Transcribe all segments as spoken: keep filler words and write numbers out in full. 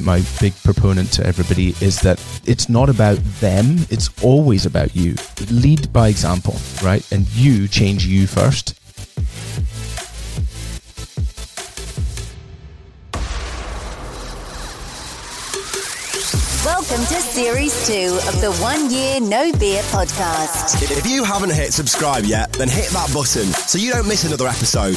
my big proponent to everybody is that it's not about them, it's always about you. Lead by example, right? And you change you first. Welcome to Series two of the One Year No Beer podcast. If you haven't hit subscribe yet, then hit that button so you don't miss another episode.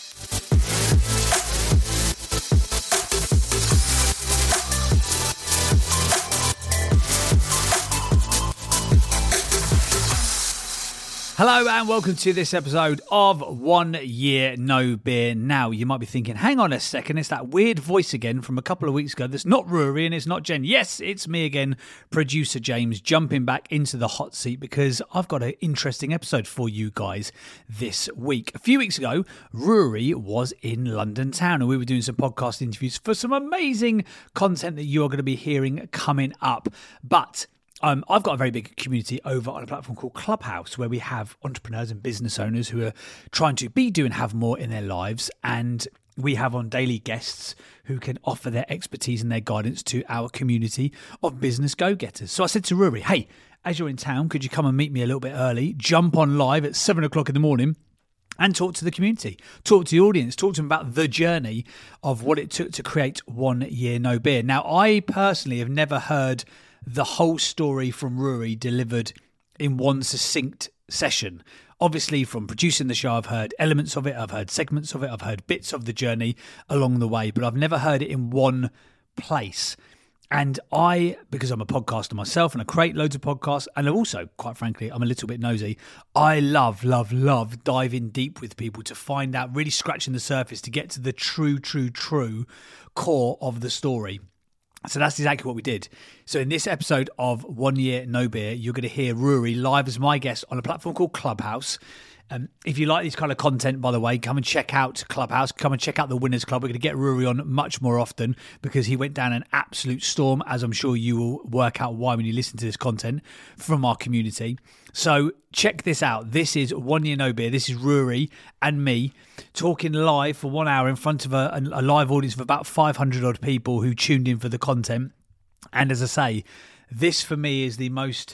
Hello and welcome to this episode of One Year No Beer. Now, you might be thinking, hang on a second, it's that weird voice again from a couple of weeks ago. That's not Rory and it's not Jen. Yes, it's me again, producer James, jumping back into the hot seat because I've got an interesting episode for you guys this week. A few weeks ago, Rory was in London town and we were doing some podcast interviews for some amazing content that you are going to be hearing coming up. But Um, I've got a very big community over on a platform called Clubhouse where we have entrepreneurs and business owners who are trying to be, do and have more in their lives. And we have on daily guests who can offer their expertise and their guidance to our community of business go-getters. So I said to Rory, hey, as you're in town, could you come and meet me a little bit early, jump on live at seven o'clock in the morning and talk to the community, talk to the audience, talk to them about the journey of what it took to create One Year No Beer. Now, I personally have never heard the whole story from Rory delivered in one succinct session. Obviously, from producing the show, I've heard elements of it, I've heard segments of it, I've heard bits of the journey along the way, but I've never heard it in one place. And I, because I'm a podcaster myself and I create loads of podcasts, and also, quite frankly, I'm a little bit nosy, I love, love, love diving deep with people to find out, really scratching the surface to get to the true, true, true core of the story. So that's exactly what we did. So in this episode of One Year No Beer, you're going to hear Rory live as my guest on a platform called Clubhouse. Um, if you like this kind of content, by the way, come and check out Clubhouse. Come and check out the Winners Club. We're going to get Rory on much more often because he went down an absolute storm, as I'm sure you will work out why when you listen to this content from our community. So check this out. This is One Year No Beer. This is Rory and me talking live for one hour in front of a, a live audience of about five hundred odd people who tuned in for the content. And as I say, this for me is the most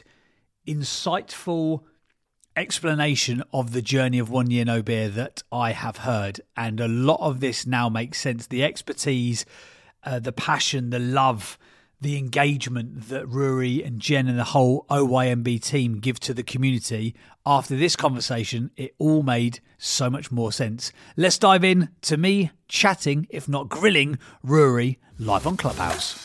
insightful explanation of the journey of One Year No Beer that I have heard. And a lot of this now makes sense. The expertise, uh, the passion, the love, the engagement that Rory and Jen and the whole O Y M B team give to the community. After this conversation, it all made so much more sense. Let's dive in to me chatting, if not grilling, Rory live on Clubhouse.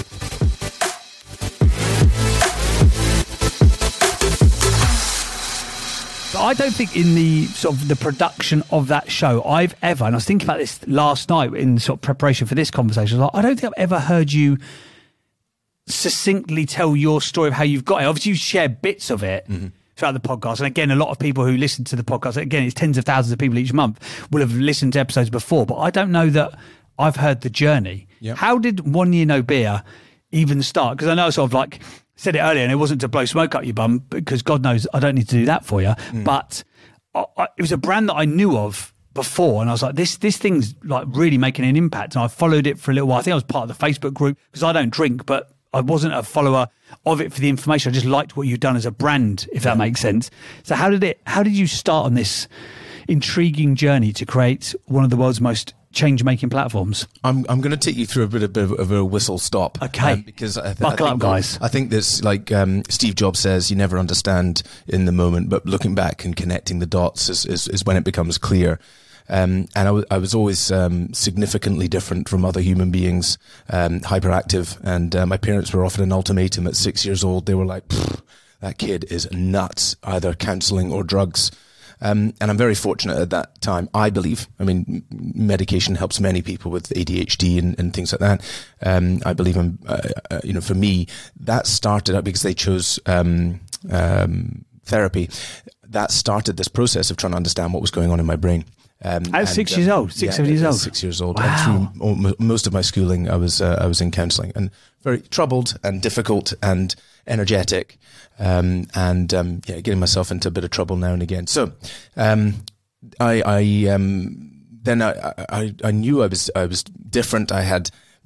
But I don't think in the sort of the production of that show I've ever, and I was thinking about this last night in sort of preparation for this conversation, like, I don't think I've ever heard you succinctly tell your story of how you've got it. Obviously, you share bits of it mm-hmm. throughout the podcast. And again, a lot of people who listen to the podcast, again, it's tens of thousands of people each month, will have listened to episodes before. But I don't know that I've heard the journey. Yep. How did One Year No Beer even start? Because I know I sort of like said it earlier, and it wasn't to blow smoke up your bum, because God knows I don't need to do that for you. Mm. But I, I, it was a brand that I knew of before, and I was like, this this thing's like really making an impact. And I followed it for a little while. I think I was part of the Facebook group because I don't drink, but I wasn't a follower of it for the information. I just liked what you've done as a brand, if that makes sense. So how did it? How did you start on this intriguing journey to create one of the world's most change-making platforms? I'm I'm going to take you through a bit of, bit of a whistle stop. Okay, um, because I th- buckle I think, up, guys. I think this, like um, Steve Jobs says, you never understand in the moment, but looking back and connecting the dots is is, is when it becomes clear. Um, and I, w- I was always um, significantly different from other human beings, um, hyperactive. And uh, my parents were offered an ultimatum at six years old. They were like, that kid is nuts, either counselling or drugs. Um, and I'm very fortunate at that time, I believe. I mean, medication helps many people with A D H D and, and things like that. Um, I believe, I'm, uh, uh, you know, for me, that started out because they chose um, um, therapy. That started this process of trying to understand what was going on in my brain. Um, At and, six uh, years old, six, yeah, seven years old. Six years old. Wow. And through most of my schooling, I was uh, I was in counselling, and very troubled and difficult and energetic, um, and um, yeah, getting myself into a bit of trouble now and again. So, um, I, I um, then I, I I knew I was I was different. I had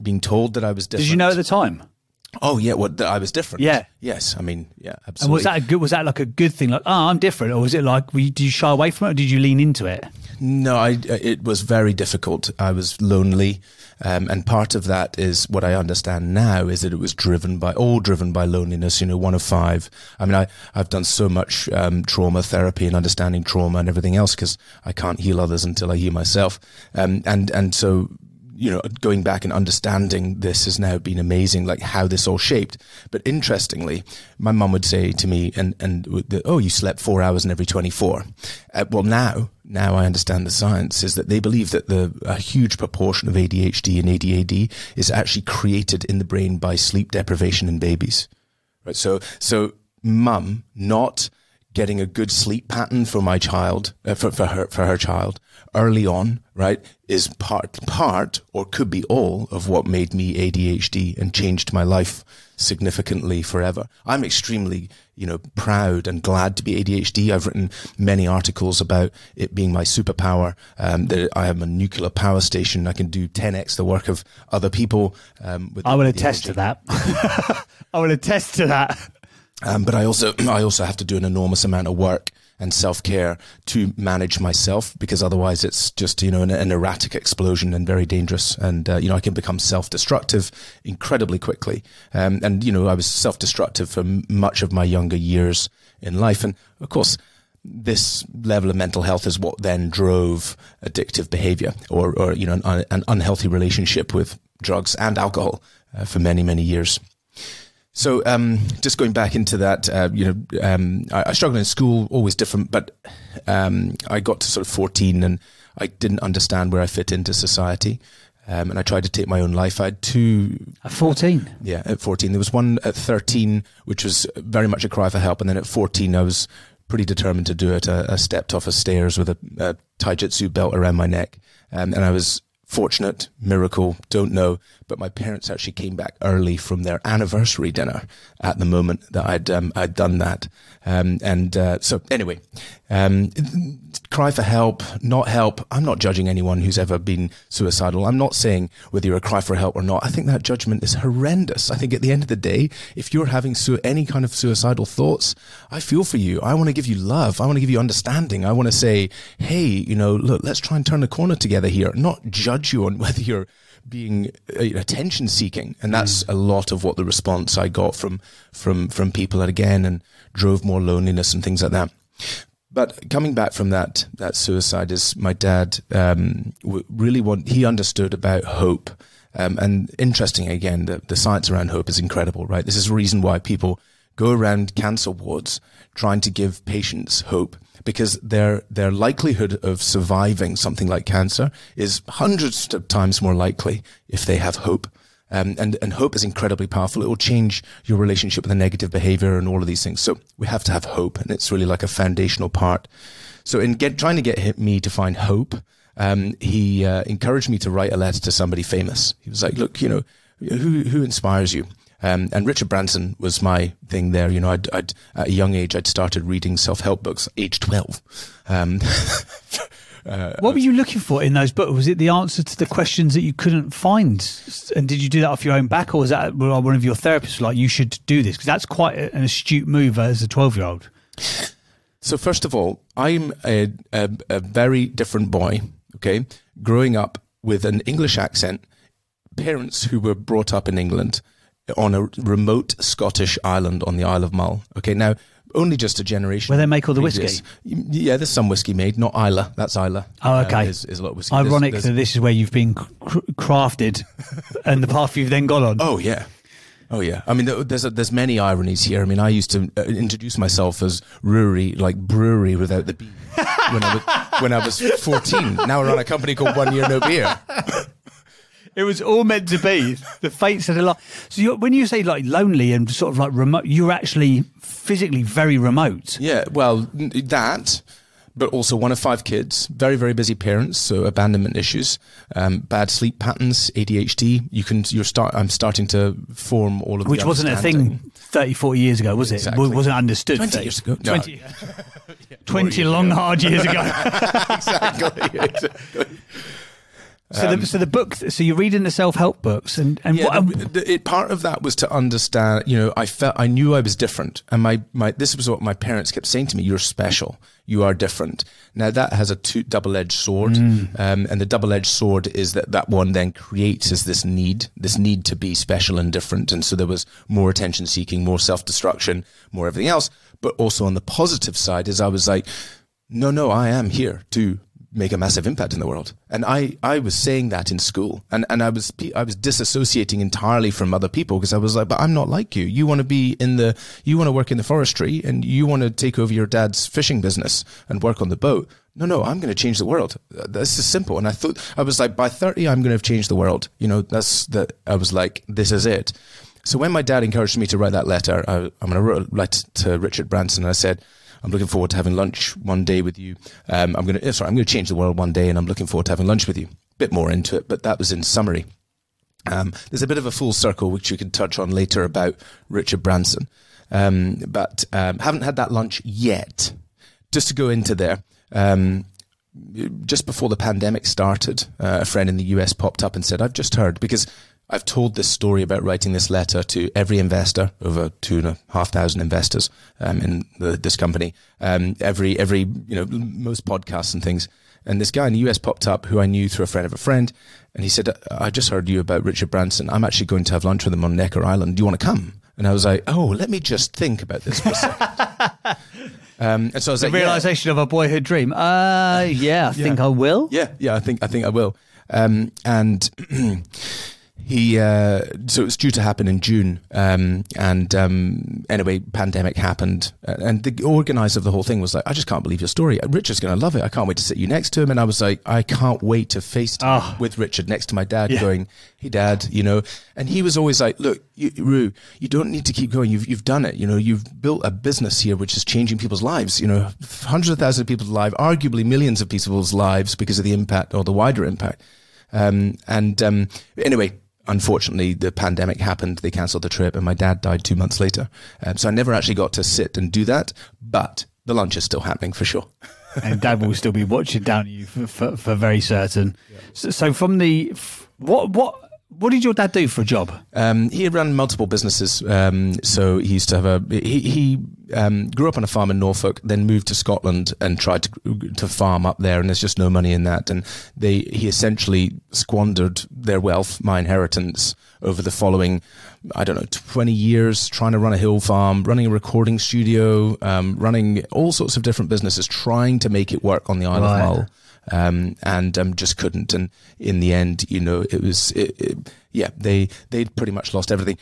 being told that I was different. Did you know at the time? Oh yeah, what that I was different. Yeah. Yes, I mean, yeah, absolutely. And was that a good? Was that like a good thing? Like, oh, I'm different, or was it like, were you, did you shy away from it, or did you lean into it? No, I, it was very difficult. I was lonely, um, and part of that is what I understand now is that it was driven by all driven by loneliness. You know, one of five. I mean, I I've done so much um, trauma therapy and understanding trauma and everything else because I can't heal others until I heal myself, um, and and so. You know, going back and understanding this has now been amazing, like how this all shaped. But interestingly, my mum would say to me, and, and the, oh, you slept four hours in every twenty-four. Uh, well, now, now I understand the science is that they believe that the a huge proportion of A D H D and A D A D is actually created in the brain by sleep deprivation in babies. Right. So, so mum not getting a good sleep pattern for my child, uh, for, for her, for her child early on, right, is part, part, or could be all of what made me A D H D and changed my life significantly forever. I'm extremely, you know, proud and glad to be A D H D. I've written many articles about it being my superpower, um, that I am a nuclear power station. I can do ten x the work of other people. Um, with I will the attest energy. to that. I will attest to that. Um, but I also, I also have to do an enormous amount of work and self-care to manage myself, because otherwise it's just, you know, an, an erratic explosion and very dangerous. And, uh, you know, I can become self-destructive incredibly quickly. Um, and, you know, I was self-destructive for m- much of my younger years in life. And of course, this level of mental health is what then drove addictive behavior or, or, you know, an, an unhealthy relationship with drugs and alcohol uh, for many, many years. So, um, just going back into that, uh, you know, um, I, I struggled in school, always different, but, um, I got to sort of fourteen and I didn't understand where I fit into society. Um, and I tried to take my own life. I had two. At fourteen? Yeah, at fourteen. There was one at thirteen, which was very much a cry for help. And then at fourteen, I was pretty determined to do it. I, I stepped off a stairs with a, a taijutsu belt around my neck. Um, and I was fortunate, miracle, don't know, but my parents actually came back early from their anniversary dinner at the moment that I'd um, I'd done that, um, and uh, so anyway, um, cry for help, not help. I'm not judging anyone who's ever been suicidal. I'm not saying whether you're a cry for help or not. I think that judgment is horrendous. I think at the end of the day, if you're having su- any kind of suicidal thoughts, I feel for you. I want to give you love. I want to give you understanding. I want to say, hey, you know, look, let's try and turn the corner together here, not judge you on whether you're being uh, attention seeking. And that's mm. a lot of what the response I got from, from, from people that again, and drove more loneliness and things like that. But coming back from that, that suicide is my dad, um, really want, he understood about hope. Um, and interesting again, the, the science around hope is incredible, right? This is the reason why people go around cancer wards trying to give patients hope, because their their likelihood of surviving something like cancer is hundreds of times more likely if they have hope. Um, and, and hope is incredibly powerful. It will change your relationship with the negative behavior and all of these things. So we have to have hope, and it's really like a foundational part. So in get, trying to get me to find hope, um, he uh, encouraged me to write a letter to somebody famous. He was like, look, you know, who who inspires you? Um, and Richard Branson was my thing there. You know, I'd, I'd, at a young age, I'd started reading self-help books, age twelve. Um, uh, what were you looking for in those books? Was it the answer to the questions that you couldn't find? And did you do that off your own back, or was that one of your therapists like, you should do this? Because that's quite an astute move as a twelve-year-old. So first of all, I'm a, a, a very different boy, okay, growing up with an English accent, parents who were brought up in England, on a remote Scottish island on the Isle of Mull. Okay, now, only just a generation. Where they make all the previous. whiskey? Yeah, there's some whiskey made, not Isla. That's Isla. Oh, okay. Uh, there's, there's a lot of whiskey. Ironic there's, there's, that this is where you've been cr- crafted and the path you've then gone on. Oh, yeah. Oh, yeah. I mean, there's a, there's many ironies here. I mean, I used to uh, introduce myself as Brewery, like brewery without the B, when I was, when I was fourteen. Now we're on a company called One Year No Beer. It was all meant to be. The fates had a lot. So you're, when you say like lonely and sort of like remote, you're actually physically very remote. Yeah, well, that, but also one of five kids, very, very busy parents, so abandonment issues, um, bad sleep patterns, A D H D. You can, you're start. I'm starting to form all of which the wasn't a thing thirty, forty years ago, was it? Exactly. It wasn't understood. Twenty years ago. No. Twenty, twenty long, hard years ago. exactly. exactly. So, um, the, so the book. So you're reading the self-help books, and and yeah, what, the, the, it, part of that was to understand. You know, I felt I knew I was different, and my my this was what my parents kept saying to me: "You're special. You are different." Now that has a two, double-edged sword, mm. um, and the double-edged sword is that that one then creates as this need, this need to be special and different, and so there was more attention-seeking, more self-destruction, more everything else. But also on the positive side is I was like, no, no, I am here to make a massive impact in the world. And I, I was saying that in school, and, and I was I was disassociating entirely from other people because I was like, but I'm not like you. You want to be in the, you want to work in the forestry and you want to take over your dad's fishing business and work on the boat. No, no, I'm going to change the world. This is simple. And I thought, I was like, by thirty, I'm going to have changed the world. You know, that's the, I was like, this is it. So when my dad encouraged me to write that letter, I, I'm going to write to Richard Branson, and I said, I'm looking forward to having lunch one day with you. Um, I'm going to, sorry, I'm going to change the world one day, and I'm looking forward to having lunch with you. Bit more into it, but that was in summary. Um, there's a bit of a full circle, which you can touch on later about Richard Branson. Um, but um, haven't had that lunch yet. Just to go into there, um, just before the pandemic started, uh, a friend in the U S popped up and said, I've just heard, because I've told this story about writing this letter to every investor, over two and a half thousand investors um, in the, this company, um, every, every, you know, most podcasts and things. And this guy in the U S popped up who I knew through a friend of a friend. And he said, I just heard you about Richard Branson. I'm actually going to have lunch with him on Necker Island. Do you want to come? And I was like, oh, let me just think about this for a second. um, and so I was the like, realization yeah. of a boyhood dream. Uh, yeah, I think yeah. I will. Yeah, yeah, I think I think I will. Um, and he, uh, so it was due to happen in June. Um, and um, anyway, pandemic happened, and the organizer of the whole thing was like, I just can't believe your story. Richard's going to love it. I can't wait to sit you next to him. And I was like, I can't wait to FaceTime oh. with Richard next to my dad, yeah. going, hey, Dad, you know. And he was always like, look, you, Roo, you don't need to keep going. You've you've done it. You know, you've built a business here which is changing people's lives. You know, hundreds of thousands of people's lives, arguably millions of people's lives because of the impact or the wider impact. Um, and um, anyway, unfortunately, the pandemic happened. They cancelled the trip, and my dad died two months later. Um, so I never actually got to sit and do that. But the lunch is still happening for sure. And Dad will still be watching down at you for, for, for very certain. Yeah. So, so from the what what. What did your dad do for a job? Um, he ran multiple businesses. Um, so he used to have a, he, he um, grew up on a farm in Norfolk, then moved to Scotland and tried to to farm up there. And there's just no money in that. And they, he essentially squandered their wealth, my inheritance, over the following, I don't know, twenty years, trying to run a hill farm, running a recording studio, um, running all sorts of different businesses, trying to make it work on the Isle right. of Mull. Um, and um, just couldn't. And in the end, you know, it was, it, it, yeah, they, they'd pretty much lost everything.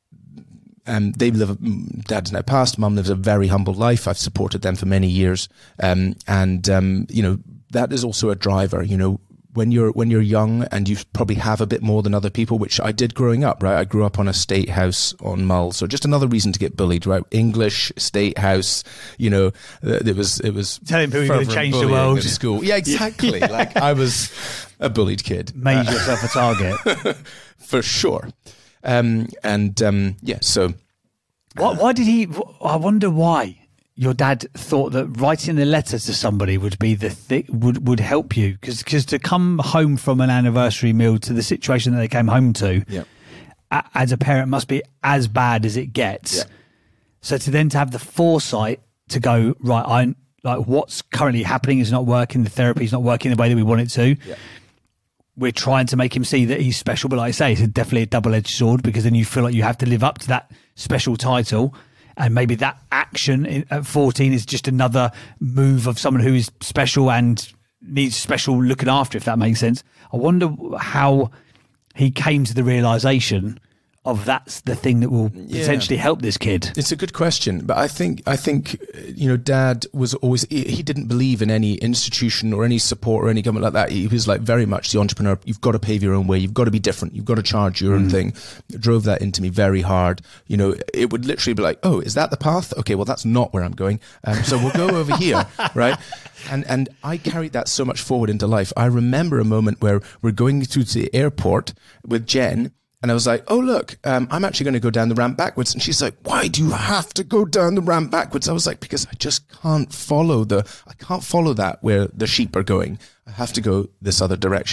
Um, they live, Dad's now passed, Mum lives a very humble life. I've supported them for many years. Um, and, um, you know, that is also a driver, you know, when you're, when you're young and you probably have a bit more than other people, which I did growing up, right? I grew up on a state house on Mull. So just another reason to get bullied, right? English, state house, you know, uh, it was, it was telling people you're going to change the world at school. Yeah, exactly. Like I was a bullied kid. Made uh, yourself a target. For sure. Um, and, um, yeah, so. Why, why did he, I wonder why your dad thought that writing a letter to somebody would be the thing, would, would help you. Because because to come home from an anniversary meal to the situation that they came home to, yeah. a, as a parent must be as bad as it gets. Yeah. So to then to have the foresight to go, right, I like what's currently happening is not working, the therapy is not working the way that we want it to. Yeah. We're trying to make him see that he's special, but like I say, it's definitely a double-edged sword because then you feel like you have to live up to that special title. And maybe that action at fourteen is just another move of someone who is special and needs special looking after, if that makes sense. I wonder how he came to the realization of that's the thing that will yeah. potentially help this kid. It's a good question, but I think I think you know, Dad was always he, he didn't believe in any institution or any support or any government like that. He was like very much the entrepreneur. You've got to pave your own way. You've got to be different. You've got to charge your own mm. thing. It drove that into me very hard. You know, it would literally be like, oh, is that the path? Okay, well, that's not where I'm going. Um, so we'll go over here, right? And and I carried that so much forward into life. I remember a moment where we're going through to the airport with Jen. And I was like, oh, look, um, I'm actually going to go down the ramp backwards. And she's like, why do you have to go down the ramp backwards? I was like, because I just can't follow the, I can't follow that where the sheep are going. I have to go this other direction.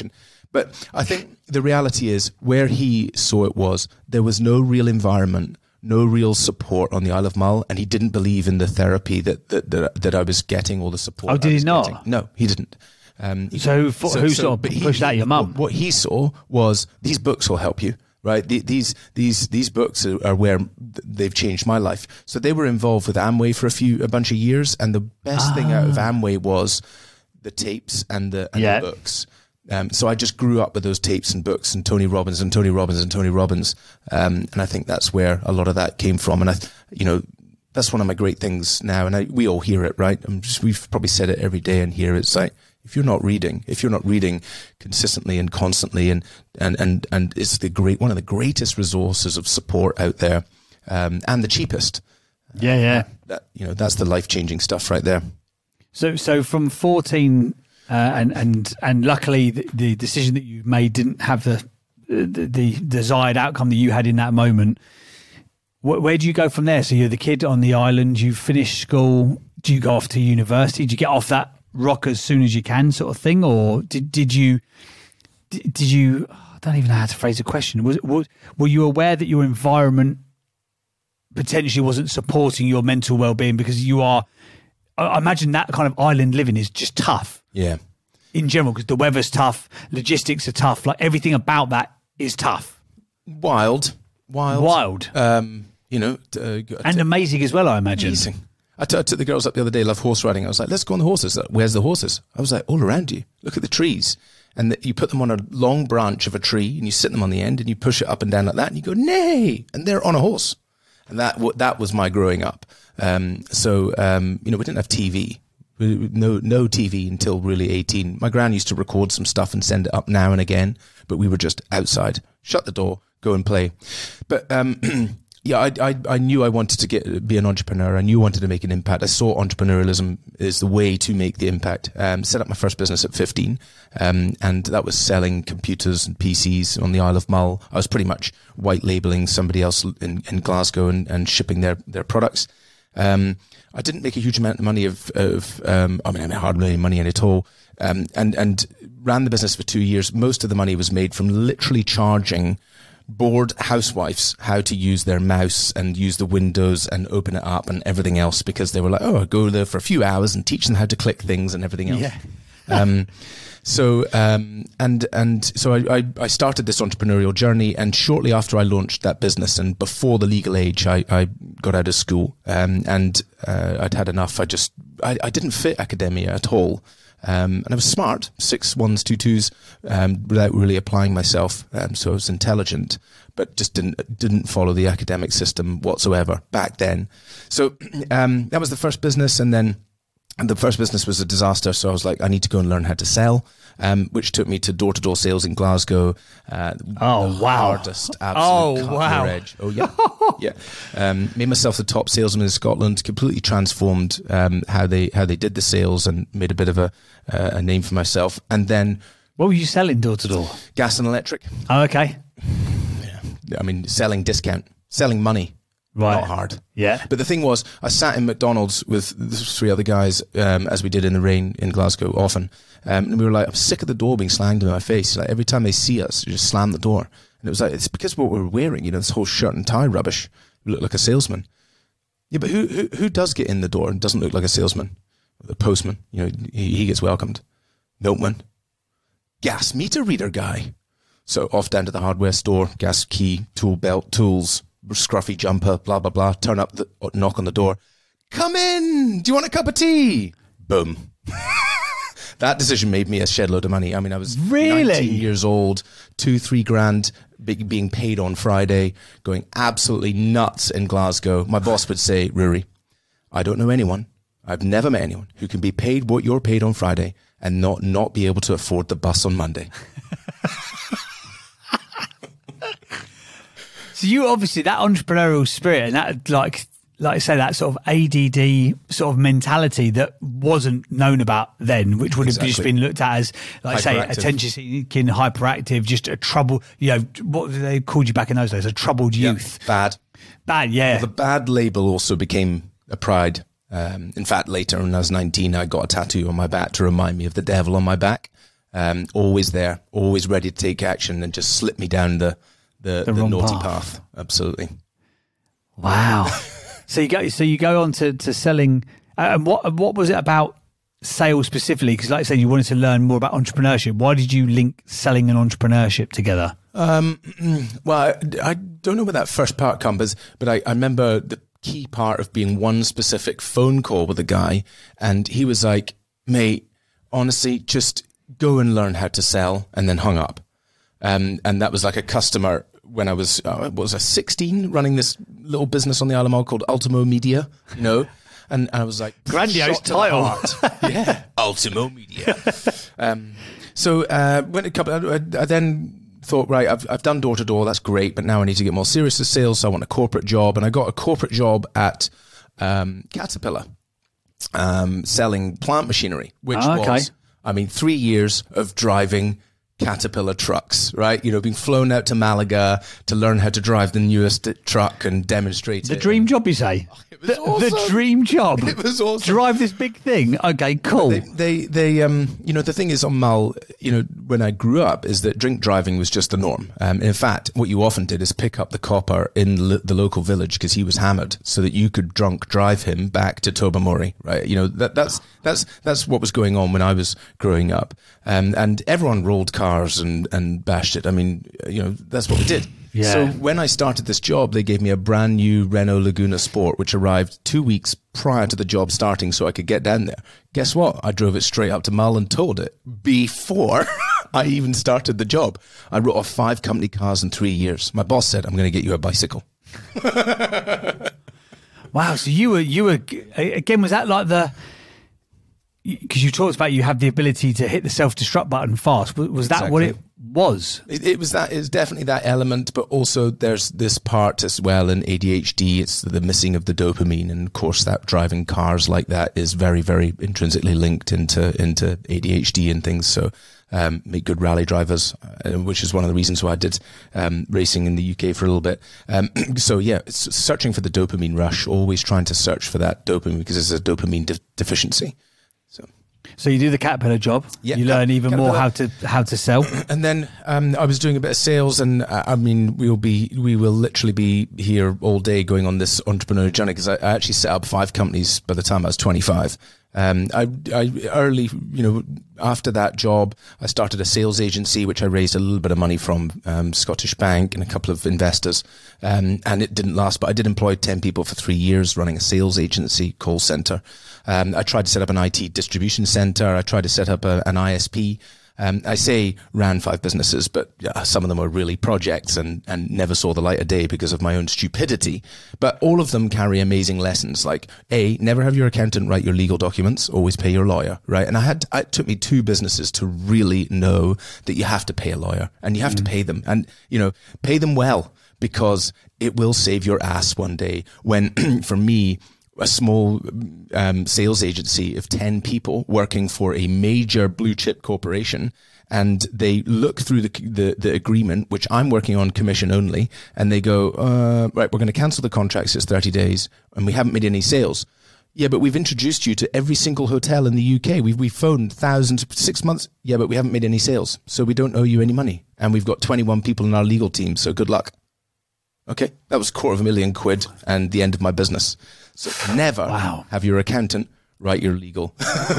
But I think the reality is where he saw it was there was no real environment, no real support on the Isle of Mull, and he didn't believe in the therapy that that, that, that I was getting or the support. Oh, did I he was not? getting. No, he didn't. Um, So who, who sort of but he- pushed that? Your mum? What, what he saw was these books will help you, right? The, these these these books are, are where they've changed my life. So they were involved with Amway for a few a bunch of years, and the best thing out of Amway was the tapes and the, and Yeah. the books. Um, so I just grew up with those tapes and books and Tony Robbins and Tony Robbins and Tony Robbins, um, and I think that's where a lot of that came from. And I, you know, that's one of my great things now, and I, we all hear it, right? I'm just, we've probably said it every day in here. It's like, if you're not reading, if you're not reading consistently and constantly, and and and and it's the great one of the greatest resources of support out there, um, and the cheapest. Yeah, yeah. That, you know, that's the life changing stuff right there. So, so from fourteen, uh, and and and luckily the, the decision that you made didn't have the, the the desired outcome that you had in that moment. Where, where do you go from there? So you're the kid on the island. You finish school. Do you go off to university? Do you get off that rock as soon as you can, sort of thing, or did did you did, did you? I don't even know how to phrase the question. Was, was were you aware that your environment potentially wasn't supporting your mental well-being, because you are? I imagine that kind of island living is just tough Yeah. in general, because the weather's tough, logistics are tough, like everything about that is tough. Wild, wild, Wild. Um, you know, uh, And amazing as well, I imagine. amazing. I, t- I took the girls up the other day, love horse riding. I was like, let's go on the horses. Like, where's the horses? I was like, all around you. Look at the trees. And the, you put them on a long branch of a tree and you sit them on the end and you push it up and down like that and you go, nay. And they're on a horse. And that w- that was my growing up. Um, so, um, you know, we didn't have T V. We- No, no T V until really eighteen. My gran used to record some stuff and send it up now and again, but we were just outside. Shut the door, go and play. But, um, yeah, I, I I knew I wanted to get be an entrepreneur. I knew I wanted to make an impact. I saw entrepreneurialism as the way to make the impact. Um, set up my first business at fifteen, um, and that was selling computers and P Cs on the Isle of Mull. I was pretty much white labeling somebody else in, in Glasgow and, and shipping their their products. Um, I didn't make a huge amount of money of, of um, I mean, I made hardly any money in it at all. Um, and, and ran the business for two years. Most of the money was made from literally charging bored housewives how to use their mouse and use the windows and open it up and everything else, because they were like, oh, I'll go there for a few hours and teach them how to click things and everything else. Yeah. um, so, um, and, and so I, I, I started this entrepreneurial journey, and shortly after I launched that business and before the legal age, I, I got out of school, um, and, uh, I'd had enough. I just, I, I didn't fit academia at all. Um, and I was smart, six ones, two twos, um, without really applying myself. Um, so I was intelligent, but just didn't didn't follow the academic system whatsoever back then. So um, that was the first business, and then and the first business was a disaster. So I was like, I need to go and learn how to sell, um, which took me to door to door sales in Glasgow. Uh, Oh, the wow. Hardest, absolute Oh, cut wow. your edge. Oh yeah, yeah. Um, made myself the top salesman in Scotland. Completely transformed um, how they how they did the sales and made a bit of a uh, a name for myself. And then What were you selling door to door? gas and electric. Oh, okay. I mean, selling discount, selling money. Right. Not hard. Yeah. But the thing was, I sat in McDonald's with three other guys, um, as we did in the rain in Glasgow often. Um, and we were like, I'm sick of the door being slammed in my face. Like every time they see us, you just slam the door. And it was like, it's because of what we were wearing, you know, this whole shirt and tie rubbish. We look like a salesman. Yeah, but who, who, who does get in the door and doesn't look like a salesman? The postman, you know, he, he gets welcomed. Milkman. Gas meter reader guy. So off down to the hardware store, gas key, tool belt, tools, scruffy jumper, blah, blah, blah. Turn up, the knock on the door. Come in. Do you want a cup of tea? Boom. That decision made me a shed load of money. I mean, I was Really? nineteen years old, two, three grand be- being paid on Friday, going absolutely nuts in Glasgow. My boss would say, Rory, I don't know anyone, I've never met anyone who can be paid what you're paid on Friday and not, not be able to afford the bus on Monday. So you obviously, that entrepreneurial spirit and that, like, like I say, that sort of A D D sort of mentality that wasn't known about then, which would have just Exactly. been looked at as, like I say, Hyperactive. attention-seeking, hyperactive, just a trouble, you know, what they called you back in those days, a troubled youth. Bad. Bad, yeah. The bad label also became a pride. Um, in fact, later when I was nineteen, I got a tattoo on my back to remind me of the devil on my back. Um, always there, always ready to take action and just slip me down the the, The the, wrong naughty path. path. Absolutely. Wow. so you go. So you go on to to selling. Uh, and what what was it about sales specifically? Because, like I said, you wanted to learn more about entrepreneurship. Why did you link selling and entrepreneurship together? Um, well, I, I don't know where that first part comes, but I, I remember the key part of being one specific phone call with a guy, and he was like, "Mate, honestly, just go and learn how to sell," and then hung up. Um, and that was like a customer when I was, uh, what was I, sixteen, running this little business on the Isle of Mull called Ultimo Media, you know? And I was like, Grandiose shot to the title. heart. Yeah, Ultimo Media. um, so uh, went a couple. I, I then thought, right, I've I've done door to door. That's great, but now I need to get more serious with sales. So I want a corporate job, and I got a corporate job at um, Caterpillar, um, selling plant machinery, which Ah, okay. was, I mean, three years of driving Caterpillar trucks, right? You know, being flown out to Malaga to learn how to drive the newest truck and demonstrate The it. dream job, you say? It was the, awesome. the dream job. It was awesome. Drive this big thing. Okay, cool. They, they, they, um, you know, the thing is on Mull, you know, when I grew up, is that drink driving was just the norm. Um, in fact, what you often did is pick up the copper in lo- the local village because he was hammered, so that you could drunk drive him back to Tobermory, right? You know, that that's that's that's what was going on when I was growing up, um, and everyone rolled cars and and bashed it. I mean, you know, that's what we did. Yeah. So when I started this job, they gave me a brand new Renault Laguna Sport, which arrived two weeks prior to the job starting so I could get down there. Guess what? I drove it straight up to Mull and towed it before I even started the job. I wrote off five company cars in three years. My boss said, I'm going to get you a bicycle. Wow. So you were, you were, again, was that like the, because you talked about you have the ability to hit the self-destruct button fast. Was, was that what it Exactly. was? It, it was that. It's definitely that element, but also there's this part as well in A D H D. It's the missing of the dopamine, and of course, that driving cars like that is very, very intrinsically linked into into A D H D and things. So, um, make good rally drivers, uh, which is one of the reasons why I did um, racing in the U K for a little bit. Um, so yeah, it's searching for the dopamine rush, always trying to search for that dopamine because there's a dopamine de- deficiency. So. So you do the Caterpillar job. Yeah, you learn Cat- even more how to how to sell. And then um, I was doing a bit of sales, and uh, I mean, we'll be we will literally be here all day going on this entrepreneurial journey because I, I actually set up five companies by the time I was twenty-five. Um, I, I early, you know, after that job, I started a sales agency, which I raised a little bit of money from um, Scottish Bank and a couple of investors, um, and it didn't last. But I did employ ten people for three years running a sales agency call center. Um, I tried to set up an I T distribution center. I tried to set up a, an I S P. Um, I say ran five businesses, but yeah, some of them were really projects and, and never saw the light of day because of my own stupidity. But all of them carry amazing lessons like, A, never have your accountant write your legal documents, always pay your lawyer, right? And I had, it took me two businesses to really know that you have to pay a lawyer and you have mm. to pay them and, you know, pay them well because it will save your ass one day when, for me, a small um, sales agency of ten people working for a major blue chip corporation, and they look through the the, the agreement, which I'm working on commission only, and they go, uh, right, we're going to cancel the contracts. It's thirty days, and we haven't made any sales. Yeah, but we've introduced you to every single hotel in the U K. We've we've phoned thousands, six months. Yeah, but we haven't made any sales, so we don't owe you any money, and we've got twenty-one people in our legal team. So good luck. Okay, that was a quarter of a million quid and the end of my business. So never wow. have your accountant write your legal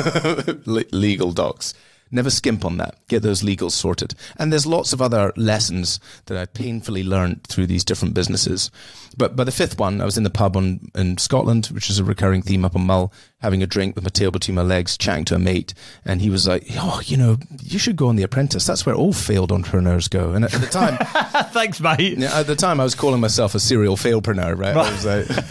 legal docs. Never skimp on that. Get those legals sorted. And there's lots of other lessons that I painfully learned through these different businesses. But by the fifth one, I was in the pub on, in Scotland, which is a recurring theme up on Mull, having a drink with my tail between my legs, chatting to a mate. And he was like, oh, you know, you should go on The Apprentice. That's where all failed entrepreneurs go. And at the time... Thanks, mate. Yeah, at the time, I was calling myself a serial failpreneur, right? right. I was like...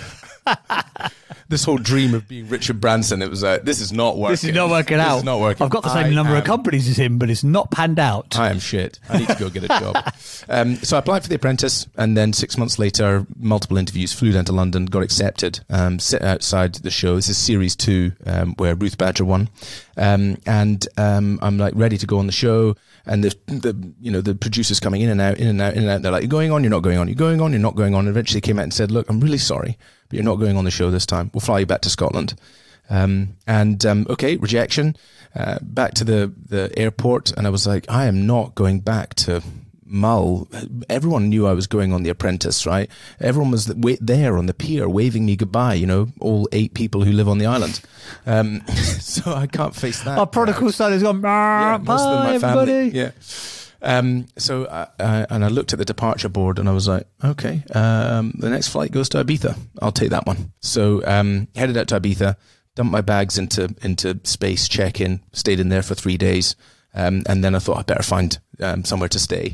this whole dream of being Richard Branson, it was like, this is not working. This is not working this out. This is not working. I've got the same I number am, of companies as him, but it's not panned out. I am shit. I need to go get a job. um, so I applied for The Apprentice, and then six months later, multiple interviews, flew down to London, got accepted, um, sit outside the show. This is series two, um, where Ruth Badger won. Um, and um, I'm like ready to go on the show. And the, the, you know, the producers coming in and out, in and out, in and out. They're like, you're going on, you're not going on, you're going on, you're not going on. And eventually came out and said, look, I'm really sorry, but you're not going on the show this time. We'll fly you back to Scotland. Um, and um, okay, rejection. Uh, back to the the airport, and I was like, I am not going back to Mull. Everyone knew I was going on The Apprentice, right? Everyone was there on the pier waving me goodbye, you know, all eight people who live on the island. Um, so I can't face that. Our prodigal son has gone, yeah, most of them, my family. Everybody. Yeah. Um, so, I, I, and I looked at the departure board and I was like, okay, um, the next flight goes to Ibiza. I'll take that one. So, um, headed out to Ibiza, dumped my bags into, into space, check-in, stayed in there for three days. Um, and then I thought I'd better find um, somewhere to stay.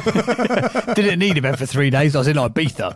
Didn't need him for three days. I was in Ibiza.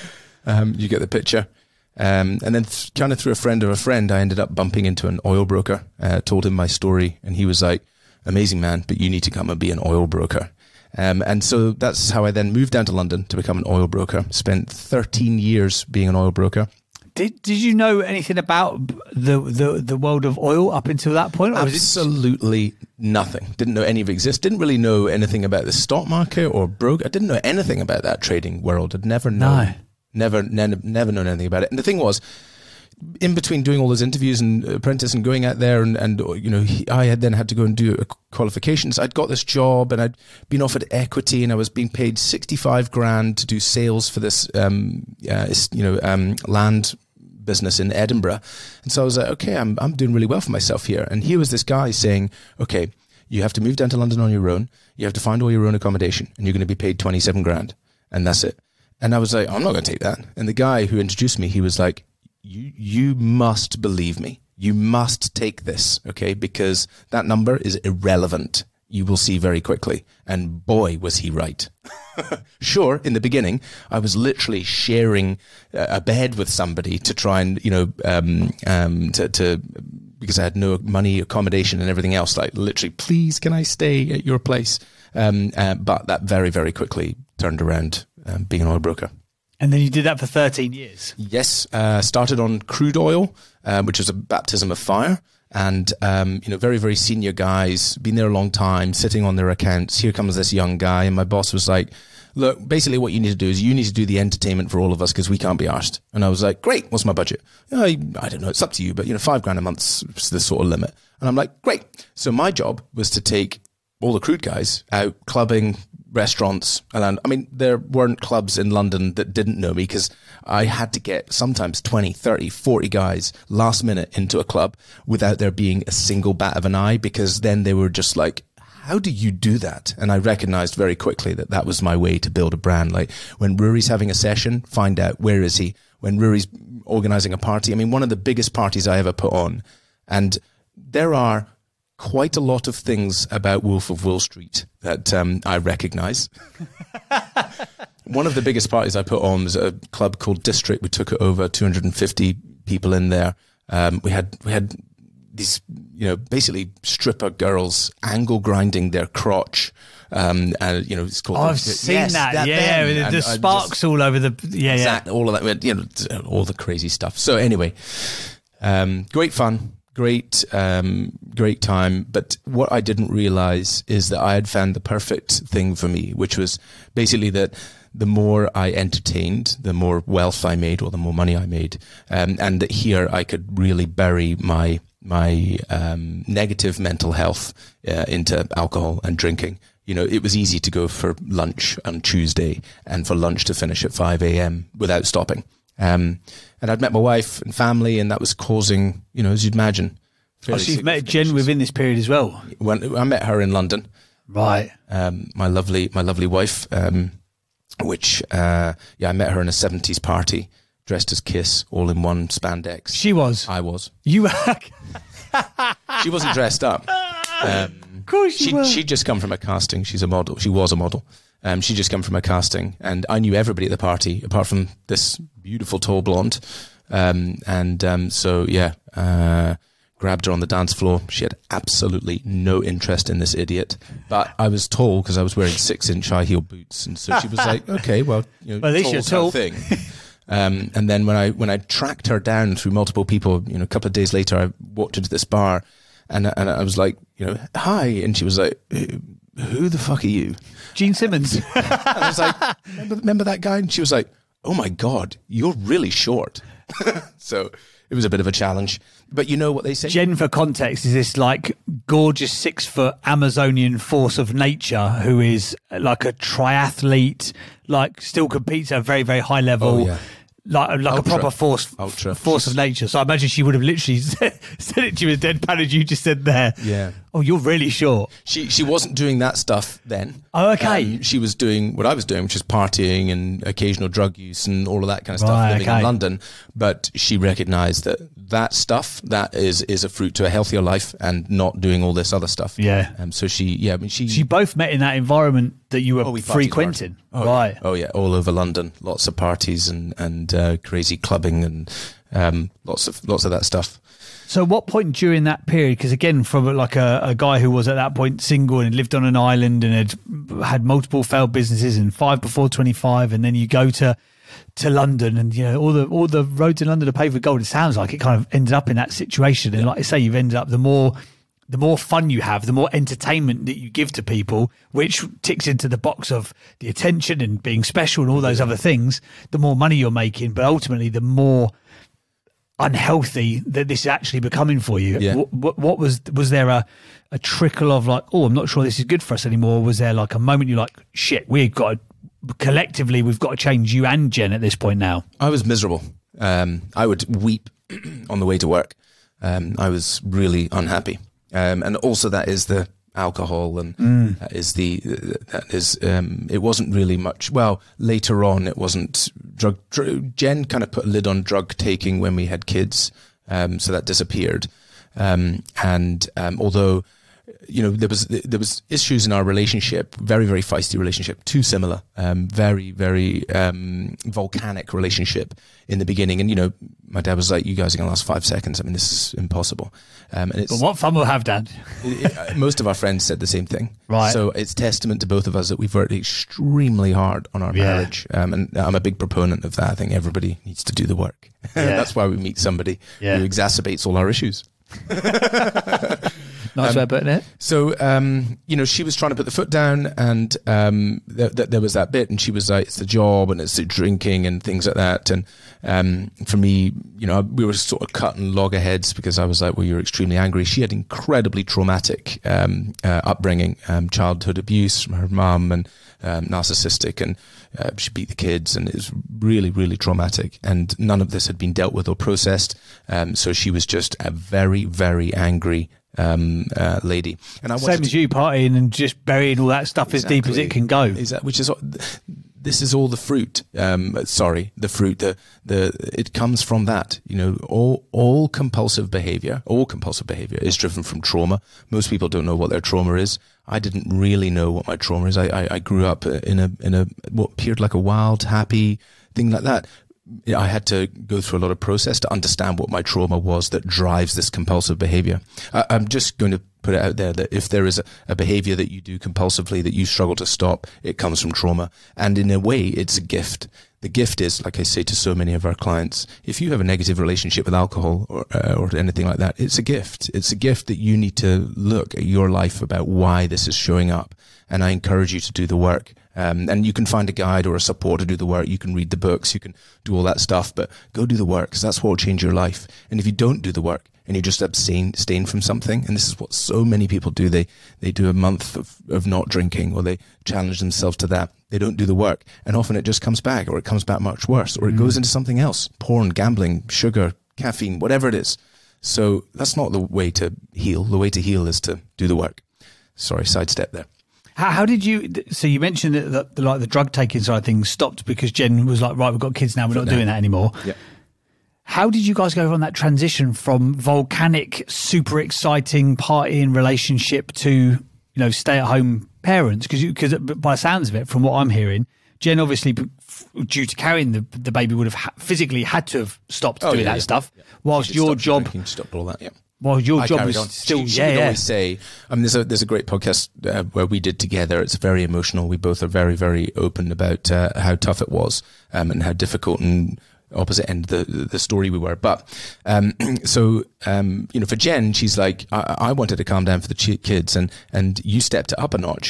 Um, you get the picture. Um, and then th- kind of through a friend of a friend, I ended up bumping into an oil broker, uh, told him my story, and he was like, amazing man, but you need to come and be an oil broker. Um, and so that's how I then moved down to London to become an oil broker. Spent thirteen years being an oil broker. Did Did you know anything about the the, the world of oil up until that point? Or Absolutely nothing. Didn't know any of it exists. Didn't really know anything about the stock market or broker. I didn't know anything about that trading world. I'd never known. No. Never, never, never known anything about it. And the thing was, in between doing all those interviews and Apprentice and going out there and, and you know, he, I had then had to go and do qualifications. I'd got this job and I'd been offered equity and I was being paid sixty-five grand to do sales for this, um, uh, you know, um, land business in Edinburgh. And so I was like, okay, I'm, I'm doing really well for myself here. And here was this guy saying, okay, you have to move down to London on your own. You have to find all your own accommodation and you're going to be paid twenty-seven grand. And that's it. And I was like, I'm not going to take that. And the guy who introduced me, he was like, you you must believe me. You must take this, okay? Because that number is irrelevant. You will see very quickly. And boy, was he right. Sure, in the beginning, I was literally sharing a bed with somebody to try and, you know, um, um, to, to because I had no money, accommodation and everything else. Like literally, please, can I stay at your place? Um, uh, but that very, very quickly turned around um, being an oil broker. And then you did that for thirteen years. Yes, uh, started on crude oil, uh, which was a baptism of fire. And, um, you know, very, very senior guys, been there a long time, sitting on their accounts. Here comes this young guy. And my boss was like, look, basically what you need to do is you need to do the entertainment for all of us because we can't be arsed. And I was like, great, what's my budget? I, I don't know, it's up to you, but, you know, five grand a month's the sort of limit. And I'm like, great. So my job was to take all the crude guys out clubbing, restaurants. And I mean, there weren't clubs in London that didn't know me because I had to get sometimes twenty, thirty, forty guys last minute into a club without there being a single bat of an eye, because then they were just like, how do you do that? And I recognized very quickly that that was my way to build a brand. Like when Rory's having a session, find out where is he. When Rory's organizing a party, I mean, one of the biggest parties I ever put on, and there are quite a lot of things about Wolf of Wall Street that um, I recognize. One of the biggest parties I put on was a club called District. We took it over, two hundred fifty people in there. Um, we had we had these, you know, basically stripper girls angle grinding their crotch. Um, and you know, it's called. Oh, I've the, seen yes, that. that. Yeah, Then. yeah. The, the sparks just, all over the. Yeah, exactly, yeah. all of that. You know, all the crazy stuff. So anyway, um, great fun. Great, um, great time. But what I didn't realize is that I had found the perfect thing for me, which was basically that the more I entertained, the more wealth I made, or the more money I made, um, and that here I could really bury my my um, negative mental health uh, into alcohol and drinking. You know, it was easy to go for lunch on Tuesday and for lunch to finish at five a.m. without stopping. Um, and I'd met my wife and family, and that was causing, you know, as you'd imagine. Oh, so you've met Jen within this period as well. When I met her in London, right? Um, my lovely, my lovely wife. Um, which, uh, yeah, I met her in a seventies party, dressed as Kiss, all in one spandex. She was. I was. You were. She wasn't dressed up. Um, of course, you she were. she'd just come from a casting. She's a model. She was a model. Um, she'd just come from a casting, and I knew everybody at the party apart from this beautiful tall blonde. Um, and um, so, yeah, uh, grabbed her on the dance floor. She had absolutely no interest in this idiot, but I was tall because I was wearing six-inch high heel boots, and so she was like, "Okay, well, you know, well, at least you're tall." Thing. Um, and then when I when I tracked her down through multiple people, you know, a couple of days later, I walked into this bar, and and I was like, you know, hi, and she was like, who the fuck are you? Gene Simmons. And I was like, remember, remember that guy? And she was like, oh my God, you're really short. So it was a bit of a challenge. But you know what they say? Jen, for context, is this like gorgeous six foot Amazonian force of nature who is like a triathlete, like still competes at a very, very high level. Oh, yeah. Like, like a Ultra. proper force Ultra. force of nature. So I imagine she would have literally said, said it to you as deadpan as you just said there. Yeah. Oh, you're really short. She she wasn't doing that stuff then. Oh, okay. Um, she was doing what I was doing, which is partying and occasional drug use and all of that kind of stuff, Right, living okay. in London. But she recognised that that stuff, that is is a fruit to a healthier life and not doing all this other stuff. Yeah. Um, so she, yeah, I mean, she... So you both met in that environment that you were Oh, we partied frequenting. hard. Oh, right. Yeah. Oh yeah, all over London, lots of parties and and uh, crazy clubbing and um, lots of lots of that stuff. So what point during that period, because again, from like a, a guy who was at that point single and lived on an island and had had multiple failed businesses and five before twenty-five, and then you go to to London and, you know, all the all the roads in London are paved with gold. It sounds like it kind of ended up in that situation. And like I say, you've ended up, the more the more fun you have, the more entertainment that you give to people, which ticks into the box of the attention and being special and all those other things, the more money you're making. But ultimately, the more unhealthy that this is actually becoming for you. Yeah. What, what, what was was there a, a trickle of like, oh, I'm not sure this is good for us anymore? Or was there like a moment you're like, shit, we've got to, collectively, we've got to change you and Jen at this point now? I was miserable. Um, I would weep on the way to work. Um, I was really unhappy. Um, and also that is the alcohol and Mm. that is the, that is, um, it wasn't really much. Well, later on, it wasn't drug, dr- Jen kind of put a lid on drug taking when we had kids. Um, so that disappeared. Um, and, um, although, you know, there was, there was issues in our relationship, very, very feisty relationship, too similar, um, very, very, um, volcanic relationship in the beginning. And, you know, my dad was like, you guys are going to last five seconds. I mean, this is impossible. Um, and it's, But what fun we'll have, Dad. it, it, most of our friends said the same thing. Right. So it's testament to both of us that we've worked extremely hard on our Yeah. marriage. Um, and I'm a big proponent of that. I think everybody needs to do the work. Yeah. That's why we meet somebody Yeah. who exacerbates all our issues. Nice way of putting it. So, um, you know, she was trying to put the foot down, and um, th- th- there was that bit, and she was like, it's the job and it's the drinking and things like that. And um, for me, you know, we were sort of cutting loggerheads because I was like, well, you're extremely angry. She had incredibly traumatic um, uh, upbringing, um, childhood abuse from her mum, and um, narcissistic, and uh, she beat the kids, and it was really, really traumatic. And none of this had been dealt with or processed. Um, so she was just a very, very angry um uh, lady, and I Same wanted as to, you, partying and just burying all that stuff as deep as it can go. Is that, which is this is all the fruit. Um, sorry, the fruit. The the it comes from that. You know, all all compulsive behavior, all compulsive behavior is driven from trauma. Most people don't know what their trauma is. I didn't really know what my trauma is. I I, I grew up in a in a what appeared like a wild, happy thing like that. I had to go through a lot of process to understand what my trauma was that drives this compulsive behavior. I, I'm just going to put it out there that if there is a, a behavior that you do compulsively that you struggle to stop, it comes from trauma. And in a way, it's a gift. The gift is, like I say to so many of our clients, if you have a negative relationship with alcohol or, uh, or anything like that, it's a gift. It's a gift that you need to look at your life about why this is showing up. And I encourage you to do the work. Um, and you can find a guide or a support to do the work. You can read the books. You can do all that stuff, but go do the work, because that's what will change your life. And if you don't do the work and you just abstain, abstain from something, and this is what so many people do, they, they do a month of, of not drinking, or they challenge themselves to that. They don't do the work, and often it just comes back, or it comes back much worse, or it mm. goes into something else, porn, gambling, sugar, caffeine, whatever it is. So that's not the way to heal. The way to heal is to do the work. Sorry, sidestep there. How, how did you? So you mentioned that the, the, like the drug taking side of things stopped because Jen was like, right, we've got kids now, we're not doing that anymore. Yeah. How did you guys go on that transition from volcanic, super exciting partying relationship to, you know, stay at home parents? Because because by the sounds of it, from what I'm hearing, Jen obviously, due to carrying the the baby, would have ha- physically had to have stopped Oh, doing yeah, that yeah. stuff, Yeah. whilst She your stopped job, drinking, stopped all that. Yeah. while your I job carried was on. still, she, she yeah, would yeah. always say, I mean, there's a, there's a great podcast uh, where we did together. It's very emotional. We both are very, very open about uh, how tough it was um, and how difficult and opposite end of the, the story we were. But um, so, um, you know, for Jen, she's like, I, I wanted to calm down for the ch- kids, and, and you stepped it up a notch.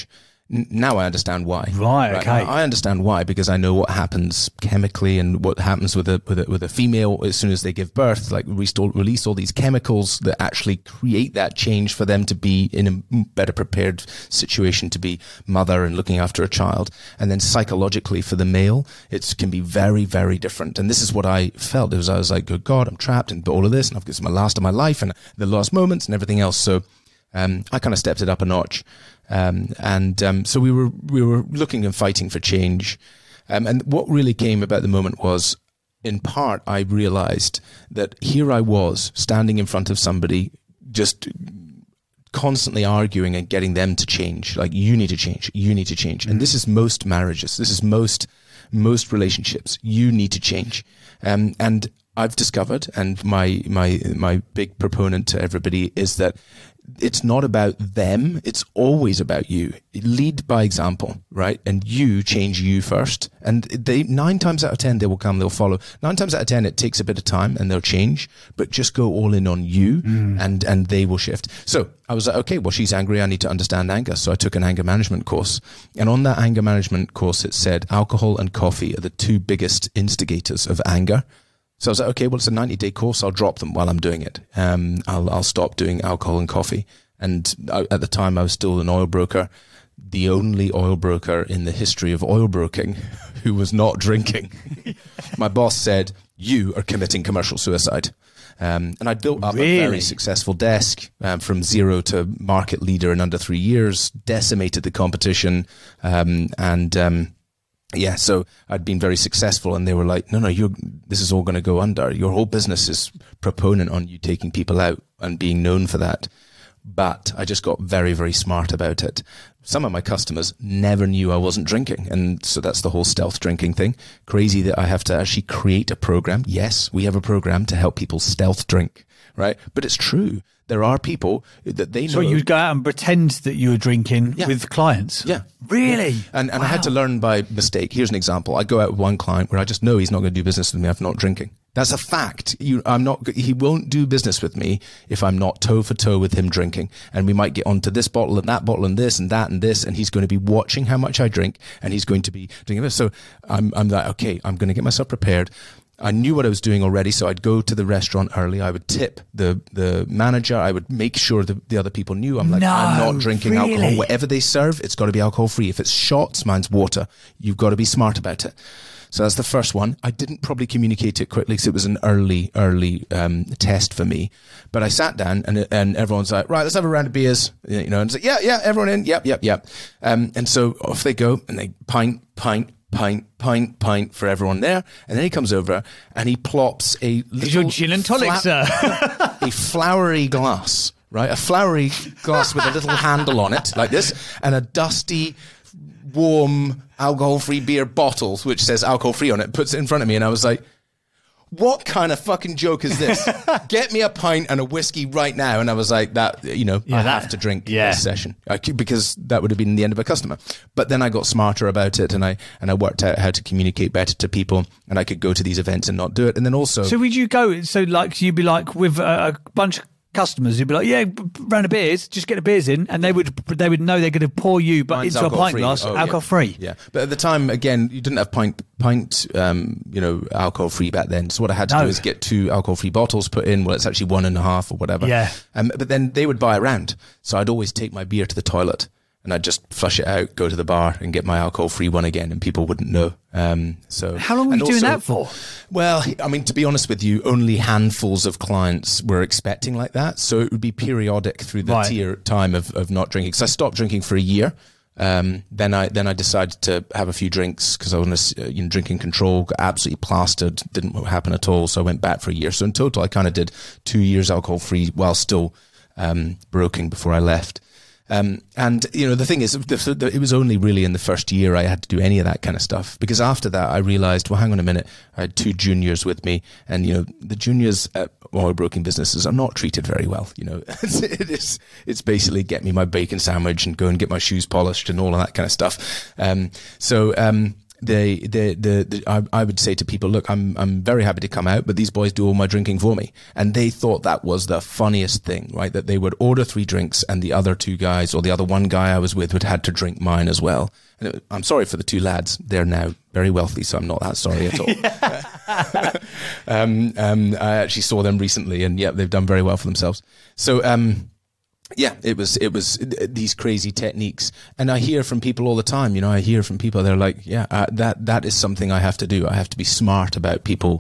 N- now I understand why. Right, okay. I, I understand why, because I know what happens chemically and what happens with a with a, with a female as soon as they give birth. Like we still release all these chemicals that actually create that change for them to be in a better prepared situation to be mother and looking after a child. And then psychologically for the male, it can be very, very different. And this is what I felt. It was I was like, good God, I'm trapped in all of this, and I've got my last of my life and the last moments and everything else. So um, I kind of stepped it up a notch. Um, and, um, so we were, we were looking and fighting for change. Um, and what really came about the moment was, in part, I realized that here I was standing in front of somebody just constantly arguing and getting them to change. Like, you need to change, you need to change. And this is most marriages. This is most, most relationships. You need to change. Um, and I've discovered, and my, my, my big proponent to everybody is that it's not about them. It's always about you. Lead by example, right? And you change you first. And they, nine times out of ten, they will come, they'll follow. Nine times out of ten, it takes a bit of time and they'll change, but just go all in on you mm. and, and they will shift. So I was like, okay, well, she's angry. I need to understand anger. So I took an anger management course. And on that anger management course, it said alcohol and coffee are the two biggest instigators of anger. So I was like, okay, well, it's a ninety day course. I'll drop them while I'm doing it. Um, I'll, I'll stop doing alcohol and coffee. And I, at the time I was still an oil broker, the only oil broker in the history of oil broking who was not drinking. My boss said, you are committing commercial suicide. Um, and I built up really? a very successful desk um, from zero to market leader in under three years, decimated the competition. Um, and, um, Yeah, so I'd been very successful, and they were like, no, no, you're, this is all going to go under. Your whole business is proponent on you taking people out and being known for that. But I just got very, very smart about it. Some of my customers never knew I wasn't drinking. And so that's the whole stealth drinking thing. Crazy that I have to actually create a program. Yes, we have a program to help people stealth drink, right? But it's true. There are people that they know. So you would go out and pretend that you were drinking yeah. with clients? Yeah. Really? Yeah. And, and wow. I had to learn by mistake. Here's an example. I go out with one client where I just know he's not going to do business with me if I'm not drinking. That's a fact. You, I'm not, he won't do business with me if I'm not toe for toe with him drinking. And we might get onto this bottle and that bottle and this and that and this. And he's going to be watching how much I drink, and he's going to be doing this. So I'm, I'm like, okay, I'm going to get myself prepared. I knew what I was doing already, so I'd go to the restaurant early. I would tip the, the manager. I would make sure the, the other people knew. I'm like, no, I'm not drinking really? alcohol. Whatever they serve, it's got to be alcohol free. If it's shots, mine's water. You've got to be smart about it. So that's the first one. I didn't probably communicate it quickly because it was an early, early um, test for me. But I sat down and and everyone's like, right, let's have a round of beers. You know, and it's like, yeah, yeah, everyone in. Yep, yep, yep. Um, and so off they go, and they pint, pint, pint, pint, pint for everyone there. And then he comes over and he plops a little... Is your gin and tonic, fla- sir? a flowery glass, right? A flowery glass with a little handle on it, like this, and a dusty, warm, alcohol-free beer bottle, which says alcohol-free on it, puts it in front of me. And I was like, what kind of fucking joke is this? Get me a pint and a whiskey right now. And I was like, that, you know, yeah, I that, have to drink yeah. this session I, because that would have been the end of a customer. But then I got smarter about it, and I, and I worked out how to communicate better to people, and I could go to these events and not do it. And then also... So would you go, so like, you'd be like with a, a bunch of customers who'd be like, yeah, round of beers, just get the beers in, and they would they would know they're going to pour you but Mine's into a pint free. glass, oh, alcohol yeah. free. Yeah, but at the time, again, you didn't have pint pint um, you know, alcohol free back then. So what I had to no. do is get two alcohol free bottles put in. Well, it's actually one and a half or whatever. Yeah. Um, but then they would buy a round, so I'd always take my beer to the toilet, and I'd just flush it out, go to the bar, and get my alcohol-free one again, and people wouldn't know. Um, so how long were you also, doing that for? Well, I mean, to be honest with you, only handfuls of clients were expecting like that. So it would be periodic through the right. tier time of, of not drinking. Because I stopped drinking for a year. Um, then I then I decided to have a few drinks because I was uh, you know, drinking control, got absolutely plastered, didn't happen at all. So I went back for a year. So in total, I kind of did two years alcohol-free while still um, broking before I left. Um, and, you know, the thing is, it was only really in the first year I had to do any of that kind of stuff, because after that I realized, well, hang on a minute, I had two juniors with me, and, you know, the juniors at oil broking businesses are not treated very well. You know, it is, it's basically get me my bacon sandwich and go and get my shoes polished and all of that kind of stuff. Um, so, um, they, they, the, the, I, I would say to people, look, I'm, I'm very happy to come out, but these boys do all my drinking for me. And they thought that was the funniest thing, right? That they would order three drinks and the other two guys or the other one guy I was with would had to drink mine as well. And it, I'm sorry for the two lads. They're now very wealthy, so I'm not that sorry at all. um, um, I actually saw them recently, and yeah, they've done very well for themselves. So, um, yeah, it was, it was these crazy techniques. And I hear from people all the time, you know, I hear from people, they're like, yeah, uh, that, that is something I have to do. I have to be smart about people,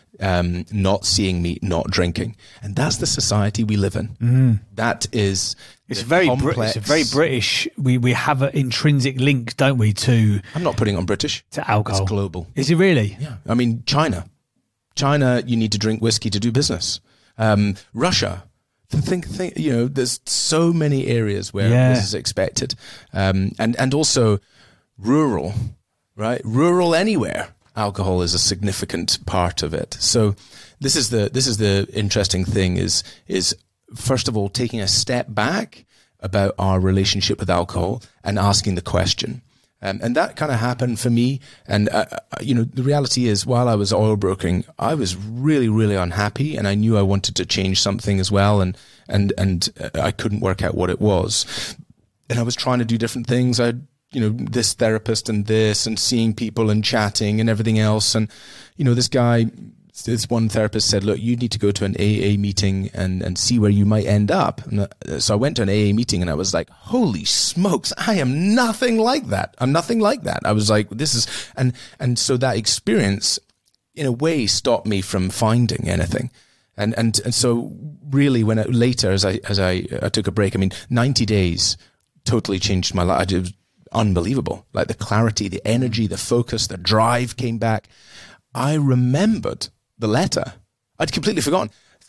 um, not seeing me, not drinking. And that's the society we live in. Mm. That is, it's very, complex. Br- it's very British. We, we have an intrinsic link, don't we, to, I'm not putting on British, to alcohol. It's global. Is it really? Yeah. I mean, China, China, you need to drink whiskey to do business. Um, Russia, Think, think, you know, there's so many areas where yeah. this is expected. Um, and, and also rural, right? Rural anywhere, alcohol is a significant part of it. So this is the, this is the interesting thing is, is first of all, taking a step back about our relationship with alcohol and asking the question. Um, and that kind of happened for me. And, uh, you know, the reality is while I was oil brokering, I was really, really unhappy and I knew I wanted to change something as well. And, and, and I couldn't work out what it was. And I was trying to do different things. I, you know, this therapist and this and seeing people and chatting and everything else. And, you know, this guy, this one therapist said, look, you need to go to an A A meeting and, and see where you might end up. And so I went to an A A meeting and I was like, holy smokes, I am nothing like that. I'm nothing like that. I was like, this is, and, and so that experience in a way stopped me from finding anything. And, and, and so really when it, later, as I, as I, I took a break, I mean, ninety days totally changed my life. It was unbelievable. Like the clarity, the energy, the focus, the drive came back. I remembered the letter. I'd completely forgotten.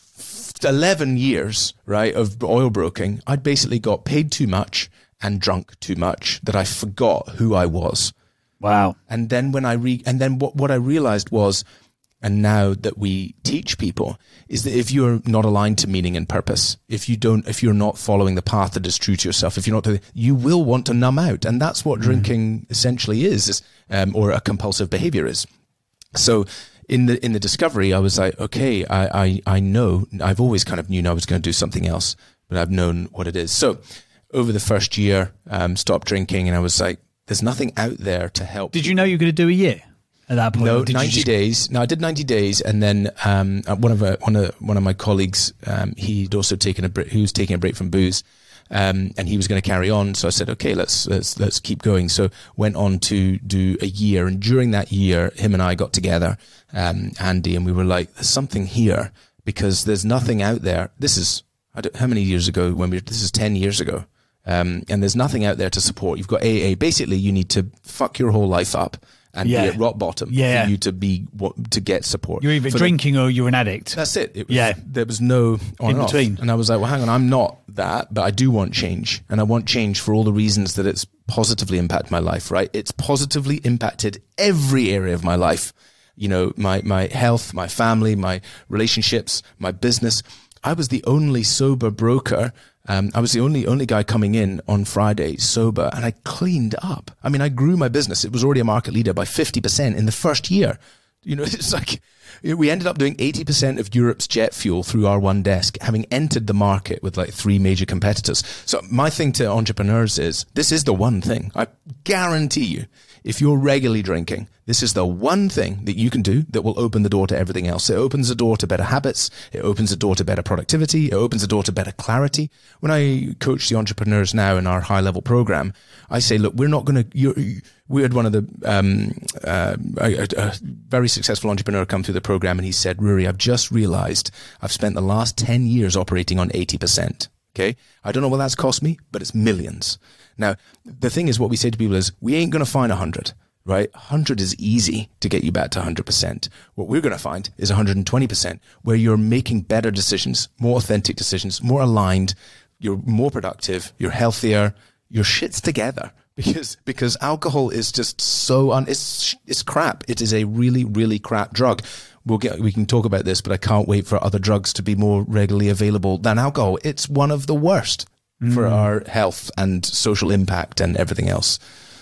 eleven years, right, of oil broking. I'd basically got paid too much and drunk too much that I forgot who I was. Wow. And then when I re, and then what, what I realized was, and now that we teach people, is that if you're not aligned to meaning and purpose, if you don't, if you're not following the path that is true to yourself, if you're not, you will want to numb out. And that's what mm. drinking essentially is, is um, or a compulsive behavior is. So, In the in the discovery, I was like, okay, I, I, I know, I've always kind of knew I was going to do something else, but I've known what it is. So over the first year, um, stopped drinking, and I was like, there's nothing out there to help. Did you know you were going to do a year at that point? No, did ninety you just... days. No, I did ninety days, and then um, one of a, one of one of my colleagues, um, he'd also taken a break, he was taking a break from booze. Um, and he was going to carry on. So I said, okay, let's, let's, let's keep going. So went on to do a year. And during that year, him and I got together, um, Andy, and we were like, there's something here because there's nothing out there. This is, I don't, how many years ago when we, this is ten years ago. Um, and there's nothing out there to support. You've got A A. Basically, you need to fuck your whole life up and yeah. be at rock bottom yeah. for you to be, to get support. You're either for drinking the, or you're an addict. That's it. It was, yeah. There was no on in and between. Off. And I was like, well, hang on, I'm not that, but I do want change. And I want change for all the reasons that it's positively impacted my life, right? It's positively impacted every area of my life. You know, my, my health, my family, my relationships, my business. I was the only sober broker. Um, I was the only, only guy coming in on Friday sober, and I cleaned up. I mean, I grew my business. It was already a market leader by fifty percent in the first year. You know, it's like, we ended up doing eighty percent of Europe's jet fuel through our one desk, having entered the market with like three major competitors. So my thing to entrepreneurs is, this is the one thing. I guarantee you, if you're regularly drinking, this is the one thing that you can do that will open the door to everything else. It opens the door to better habits. It opens the door to better productivity. It opens the door to better clarity. When I coach the entrepreneurs now in our high level program, I say, look, we're not going to, we had one of the, um, uh, a, a very successful entrepreneur come through the program, and he said, Rory, I've just realized I've spent the last ten years operating on eighty percent. Okay. I don't know what that's cost me, but it's millions. Now, the thing is, what we say to people is, we ain't going to find a hundred. Right? one hundred is easy to get you back to one hundred percent. What we're going to find is one hundred twenty percent, where you're making better decisions, more authentic decisions, more aligned, you're more productive, you're healthier, your shit's together. Because, because alcohol is just so, un, it's, it's crap. It is a really, really crap drug. We'll get, we can talk about this, but I can't wait for other drugs to be more readily available than alcohol. It's one of the worst mm. for our health and social impact and everything else.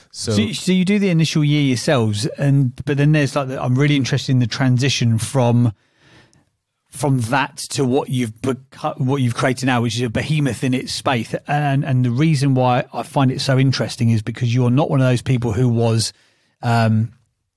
So, so, so you do the initial year yourselves, and but then there's like the, I'm really interested in the transition from from that to what you've beca- what you've created now, which is a behemoth in its space. And and the reason why I find it so interesting is because you're not one of those people who was. Um,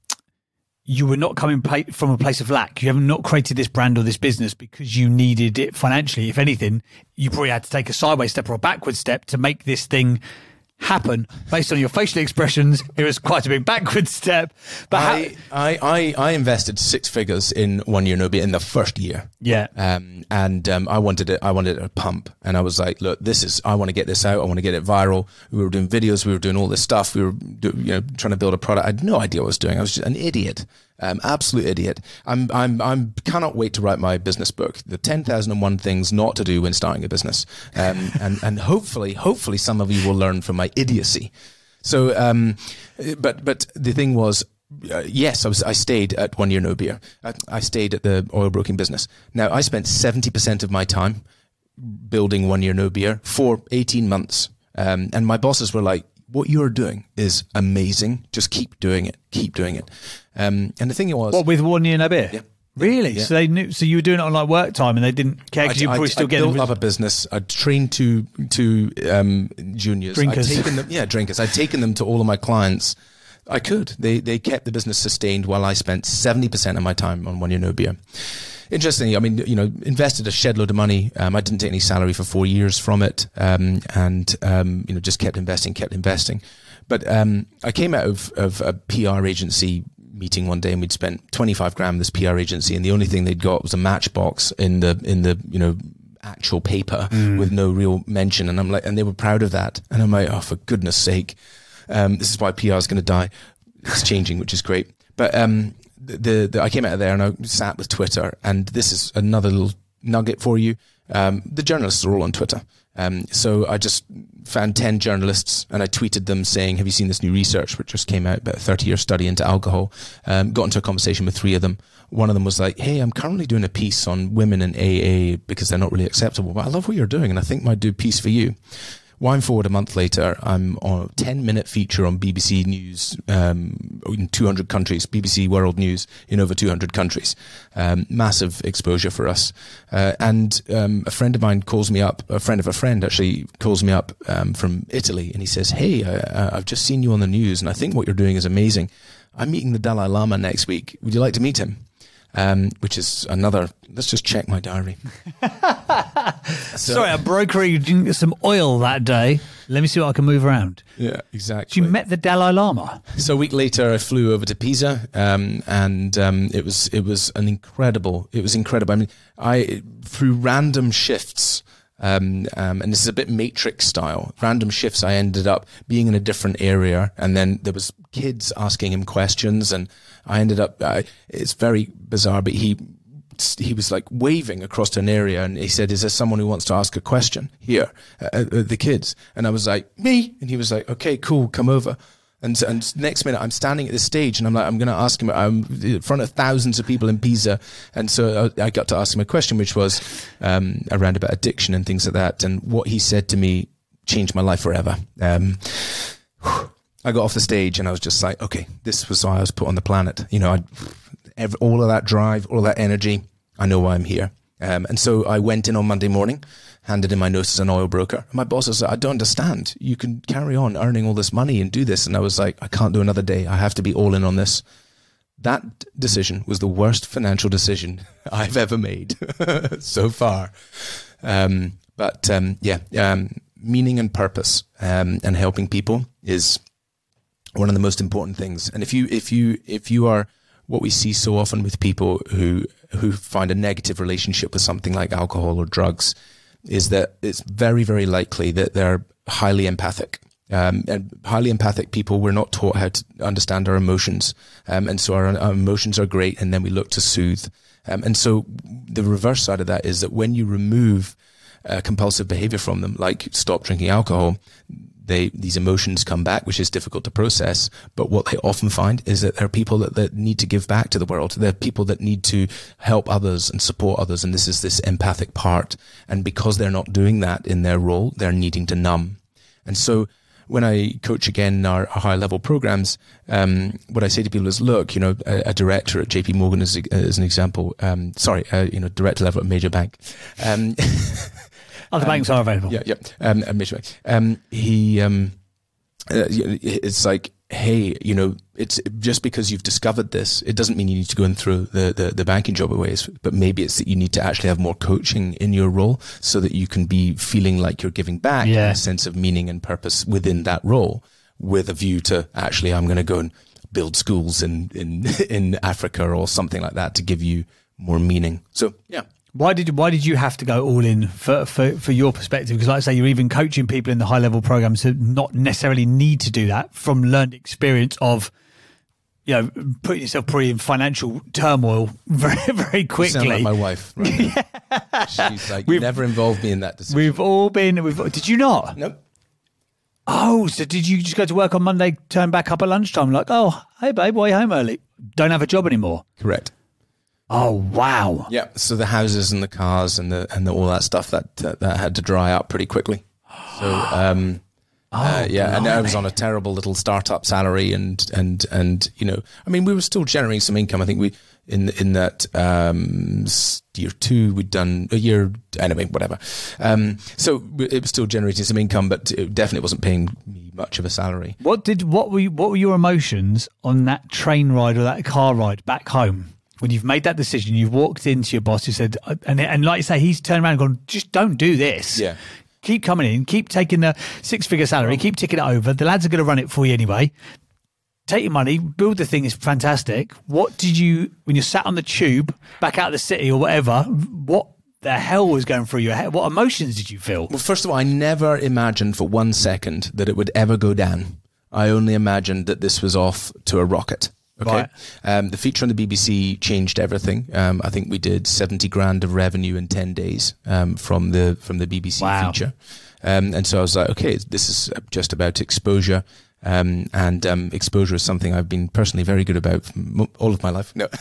you were not coming pla- from a place of lack. You have not created this brand or this business because you needed it financially. If anything, you probably had to take a sideways step or a backward step to make this thing happen. Based on your facial expressions, it was quite a big backward step. But I, how- I, I, I invested six figures in One Year No Beer in the first year. Yeah. Um, and um, I wanted it. I wanted a pump, and I was like, "Look, this is. I want to get this out. I want to get it viral." We were doing videos. We were doing all this stuff. We were, do, you know, trying to build a product. I had no idea what I was doing. I was just an idiot, um, absolute idiot. I'm, I'm, I'm cannot wait to write my business book, the ten thousand and one things not to do when starting a business, um, and and hopefully, hopefully, some of you will learn from my idiocy. So, um, but but the thing was. Uh, yes, I was. I stayed at One Year No Beer. I, I stayed at the oil broking business. Now, I spent seventy percent of my time building One Year No Beer for eighteen months. Um, and my bosses were like, what you're doing is amazing. Just keep doing it. Keep doing it. Um, and the thing was... What, with One Year No Beer? Yeah. Really? Yeah. So they knew. So you were doing it on like work time, and they didn't care because you I, probably I, still I getting built up a business. I trained two two um, juniors. Drinkers. I'd taken them, yeah, drinkers. I'd taken them to all of my clients. I could. They they kept the business sustained while I spent seventy percent of my time on One Year No Beer. Interestingly, I mean, you know, invested a shed load of money. Um, I didn't take any salary for four years from it, um, and um, you know, just kept investing, kept investing. But um, I came out of, of a P R agency meeting one day, and we'd spent twenty-five grand with this P R agency, and the only thing they'd got was a matchbox in the in the you know actual paper mm. with no real mention. And I'm like, and they were proud of that, and I'm like, oh, for goodness sake. Um, this is why P R is going to die. It's changing, which is great. But um, the, the I came out of there and I sat with Twitter, and this is another little nugget for you. Um, the journalists are all on Twitter. Um, so I just found ten journalists and I tweeted them saying, have you seen this new research which just came out, about a thirty-year study into alcohol? Um, got into a conversation with three of them. One of them was like, hey, I'm currently doing a piece on women in A A because they're not really acceptable, but I love what you're doing and I think might do a piece for you. Wind forward a month later, I'm on a ten-minute feature on B B C News um, in two hundred countries, B B C World News in over two hundred countries. Um, massive exposure for us. Uh, and um, a friend of mine calls me up, a friend of a friend actually calls me up um, from Italy, and he says, hey, I, I've just seen you on the news, and I think what you're doing is amazing. I'm meeting the Dalai Lama next week. Would you like to meet him? Um, which is another, let's just check my diary. so, Sorry, I'm brokering some oil that day. Let me see what I can move around. Yeah, exactly. So you met the Dalai Lama? So a week later, I flew over to Pisa, um, and um, it was it was an incredible, it was incredible. I mean, I, through random shifts, Um, um, and this is a bit Matrix style. Random shifts, I ended up being in a different area, and then there was kids asking him questions, and I ended up. Uh, it's very bizarre, but he he was like waving across to an area, and he said, "Is there someone who wants to ask a question here?" Uh, uh, the kids, and I was like, "Me," and he was like, "Okay, cool, come over." And, and next minute, I'm standing at this stage, and I'm like, I'm going to ask him. I'm in front of thousands of people in Pisa, and so I, I got to ask him a question, which was um, around about addiction and things like that. And what he said to me changed my life forever. Um, I got off the stage, and I was just like, okay, this was why I was put on the planet. You know, I, every, all of that drive, all of that energy. I know why I'm here. Um, and so I went in on Monday morning, handed in my notice as an oil broker. My boss was like, I don't understand. You can carry on earning all this money and do this. And I was like, I can't do another day. I have to be all in on this. That decision was the worst financial decision I've ever made so far. Um, but um, yeah, um, meaning and purpose um, and helping people is one of the most important things. And if you, if you, if you are what we see so often with people who, who find a negative relationship with something like alcohol or drugs, is that it's very, very likely that they're highly empathic. Um, and highly empathic people, we're not taught how to understand our emotions. Um, and so our, our emotions are great, and then we look to soothe. Um, and so the reverse side of that is that when you remove uh, compulsive behavior from them, like stop drinking alcohol, they these emotions come back, which is difficult to process. But what they often find is that there are people that, that need to give back to the world. There are people that need to help others and support others. And this is this empathic part. And because they're not doing that in their role, they're needing to numb. And so when I coach again in our, our higher level programs, um, what I say to people is, look, you know, a, a director at J P Morgan is, is an example. Um, sorry, uh, you know, director level at a major bank. Um, Other banks um, are available. Yeah, yeah. Um, a major bank. Um, he, um, uh, it's like, hey, you know, it's just because you've discovered this, it doesn't mean you need to go and throw the, the, the banking job away, but maybe it's that you need to actually have more coaching in your role so that you can be feeling like you're giving back yeah. a sense of meaning and purpose within that role, with a view to actually, I'm going to go and build schools in, in, in Africa or something like that to give you more meaning. So, yeah. Why did why did you have to go all in for, for, for your perspective? Because like I say, you're even coaching people in the high level programs who not necessarily need to do that from learned experience of, you know, putting yourself probably in financial turmoil very, very quickly. You sound like my wife. Right? She's like, you never involved me in that decision. We've all been, we've, did you not? Nope. Oh, so did you just go to work on Monday, turn back up at lunchtime like, oh, hey babe, why are you home early? Don't have a job anymore. Correct. Oh wow! Yeah, so the houses and the cars and the and the, all that stuff that uh, that had to dry up pretty quickly. So um, oh, uh, yeah, blimey. and I was on a terrible little startup salary, and and and you know, I mean, we were still generating some income. I think we in in that um, year two we'd done a year anyway, whatever. Um, so it was still generating some income, but it definitely wasn't paying me much of a salary. What did what were you, what were your emotions on that train ride or that car ride back home? When you've made that decision, you've walked into your boss, you said, and and like you say, he's turned around and gone, just don't do this. Yeah. Keep coming in, keep taking the six-figure salary, keep ticking it over. The lads are going to run it for you anyway. Take your money, build the thing, is fantastic. What did you, when you sat on the tube back out of the city or whatever, what the hell was going through your head? What emotions did you feel? Well, first of all, I never imagined for one second that it would ever go down. I only imagined that this was off to a rocket. Okay. Right. Um, the feature on the B B C changed everything. Um, I think we did seventy grand of revenue in ten days um, from the from the B B C wow. feature. Um, and so I was like, okay, this is just about exposure. Um, and um, exposure is something I've been personally very good about all of my life. No.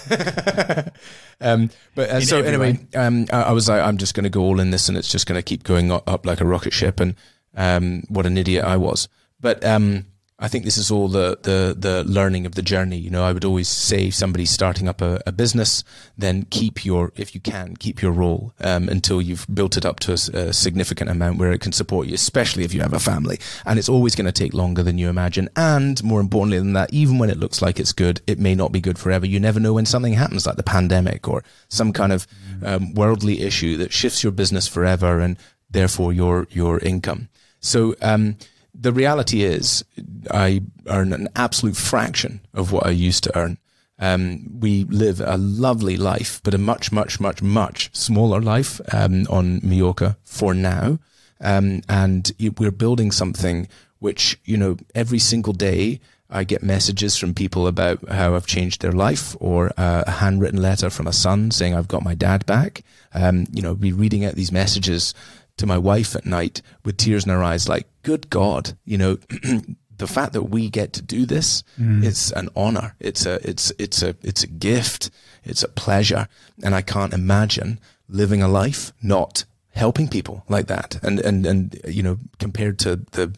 um, but uh, so anyway, um, I, I was like, I'm just going to go all in this, and it's just going to keep going up like a rocket ship. And um, what an idiot I was. But um, I think this is all the, the, the learning of the journey. You know, I would always say if somebody's starting up a, a business, then keep your, if you can, keep your role um, until you've built it up to a, a significant amount where it can support you, especially if you have a family. And it's always going to take longer than you imagine. And more importantly than that, even when it looks like it's good, it may not be good forever. You never know when something happens like the pandemic or some kind of um, worldly issue that shifts your business forever and therefore your, your income. So, um, the reality is I earn an absolute fraction of what I used to earn. Um, we live a lovely life, but a much, much, much, much smaller life um, on Mallorca for now. Um, and we're building something which, you know, every single day I get messages from people about how I've changed their life, or uh, a handwritten letter from a son saying I've got my dad back. Um, you know, be reading out these messages to my wife at night with tears in her eyes, like, good God, you know, the fact that we get to do this, mm. it's an honor. It's a, it's, it's a, it's a gift. It's a pleasure. And I can't imagine living a life not helping people like that. And, and, and, you know, compared to the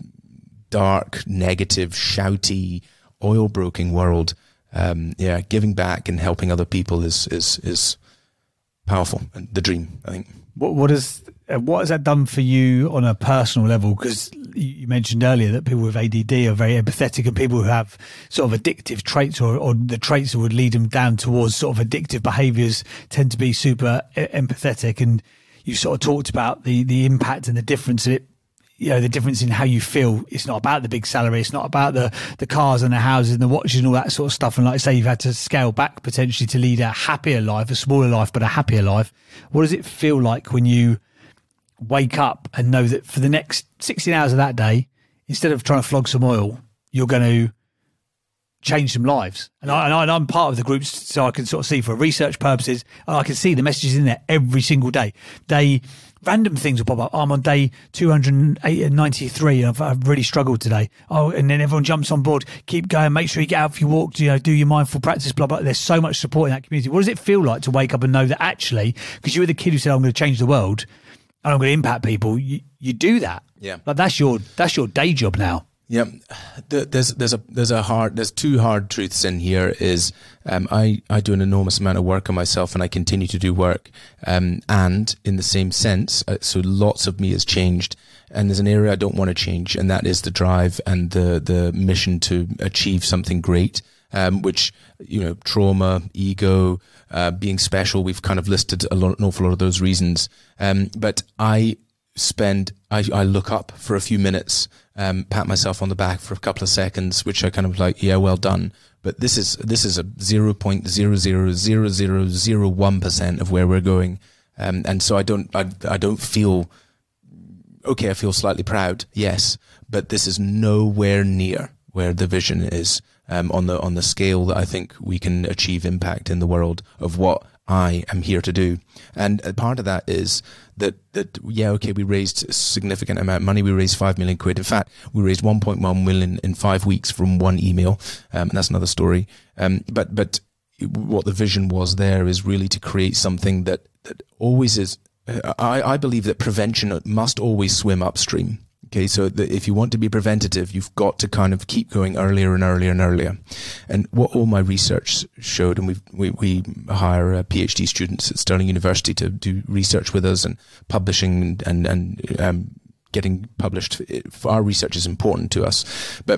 dark, negative, shouty, oil broking world, um, yeah, giving back and helping other people is, is, is powerful. And the dream, I think. What, what is, what has that done for you on a personal level? Because you mentioned earlier that people with A D D are very empathetic, and people who have sort of addictive traits, or, or the traits that would lead them down towards sort of addictive behaviours, tend to be super empathetic. And you sort of talked about the, the impact and the difference it, you know, the difference in how you feel. It's not about the big salary. It's not about the, the cars and the houses and the watches and all that sort of stuff. And like I say, you've had to scale back potentially to lead a happier life, a smaller life, but a happier life. What does it feel like when you wake up and know that for the next sixteen hours of that day, instead of trying to flog some oil, you're going to change some lives? And, I, and, I, and I'm part of the group, so I can sort of see for research purposes, I can see the messages in there every single day. They random things will pop up. I'm on day two hundred ninety-three and I've, I've really struggled today. Oh, and then everyone jumps on board. Keep going. Make sure you get out for your walk. You know, do your mindful practice. Blah blah. There's so much support in that community. What does it feel like to wake up and know that actually, because you were the kid who said I'm going to change the world and I'm going to impact people, you, you do that. Yeah. Like that's your that's your day job now. Yeah, there's there's a there's a hard there's two hard truths in here. Is um, I I do an enormous amount of work on myself, and I continue to do work. Um, and in the same sense, uh, so lots of me has changed, and there's an area I don't want to change, and that is the drive and the the mission to achieve something great. Um, which, you know, trauma, ego, uh, being special. We've kind of listed a lot, an awful lot of those reasons. Um, but I spend, I, I look up for a few minutes, um, pat myself on the back for a couple of seconds, which I kind of like, yeah, well done. But this is, this is a zero point zero zero zero zero zero one percent of where we're going. Um, and so I don't, I, I don't feel, okay, I feel slightly proud. Yes. But this is nowhere near where the vision is. Um, on the on the scale that I think we can achieve impact in the world of what I am here to do. And a part of that is that, that yeah, okay, we raised a significant amount of money. We raised five million quid. In fact, we raised one point one million in five weeks from one email. Um, and that's another story. Um, but but what the vision was there is really to create something that, that always is, uh, I, I believe that prevention must always swim upstream. Okay, so the, if you want to be preventative, you've got to kind of keep going earlier and earlier and earlier. And what all my research showed, and we we hire uh, PhD students at Stirling University to do research with us, and publishing and and um, getting published. For our research is important to us, but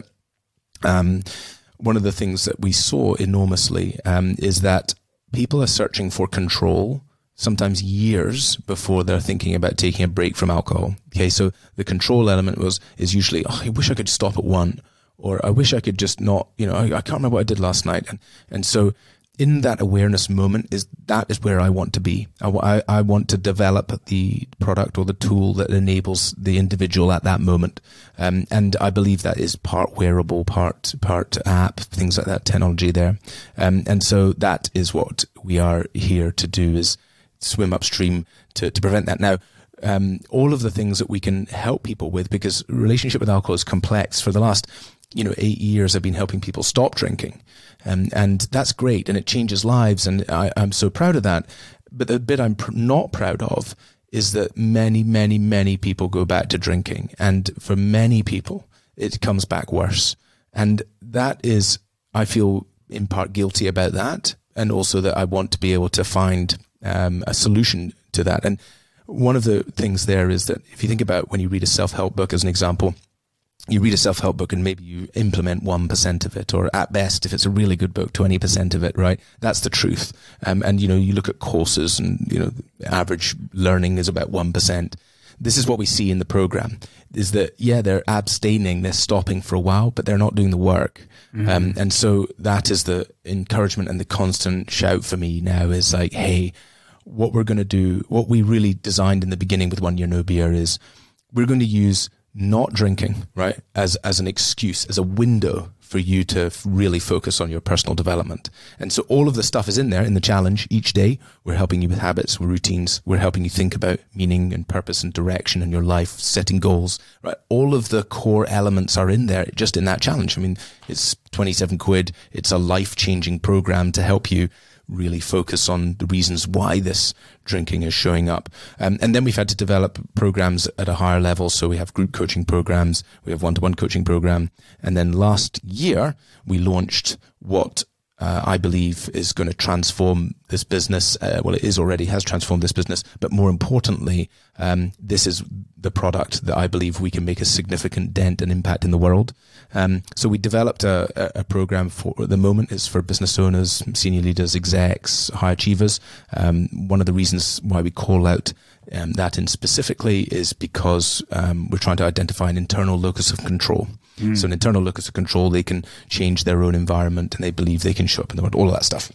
um, one of the things that we saw enormously um, is that people are searching for control, sometimes years before they're thinking about taking a break from alcohol. Okay, so the control element was is usually, oh, I wish I could stop at one, or I wish I could just not, you know, I, I can't remember what I did last night. And and so in that awareness moment, is that is where I want to be. I, I, I want to develop the product or the tool that enables the individual at that moment. Um, and I believe that is part wearable, part part app, things like that, technology there. Um, and so that is what we are here to do, is swim upstream to, to prevent that. Now, um, all of the things that we can help people with, because relationship with alcohol is complex. For the last, you know, eight years, I've been helping people stop drinking. Um, and that's great, and it changes lives, and I, I'm so proud of that. But the bit I'm pr- not proud of is that many, many, many people go back to drinking. And for many people, it comes back worse. And that is, I feel in part guilty about that. And also that I want to be able to find um, a solution to that. And one of the things there is that if you think about when you read a self-help book, as an example, you read a self-help book and maybe you implement one percent of it, or at best, if it's a really good book, twenty percent of it, right? That's the truth. Um, and, you know, you look at courses and, you know, average learning is about one percent. This is what we see in the program, is that, yeah, they're abstaining, they're stopping for a while, but they're not doing the work. Mm-hmm. Um, and so that is the encouragement and the constant shout for me now is like, hey, what we're going to do, what we really designed in the beginning with One Year No Beer is we're going to use not drinking, right, as as an excuse, as a window for you to really focus on your personal development. And so all of the stuff is in there in the challenge each day. We're helping you with habits, with routines. We're helping you think about meaning and purpose and direction in your life, setting goals, right? All of the core elements are in there just in that challenge. I mean, it's twenty-seven quid. It's a life-changing program to help you really focus on the reasons why this drinking is showing up. Um, and then we've had to develop programs at a higher level. So we have group coaching programs, we have one-to-one coaching program. And then last year, we launched what uh, I believe is going to transform this business. Uh, well, it is already has transformed this business, but more importantly, um, this is the product that I believe we can make a significant dent and impact in the world. Um, so we developed a, a, a program for, at the moment, is for business owners, senior leaders, execs, high achievers. Um, one of the reasons why we call out um, that in specifically is because um, we're trying to identify an internal locus of control. Mm. So an internal locus of control, they can change their own environment and they believe they can show up in the world, all of that stuff.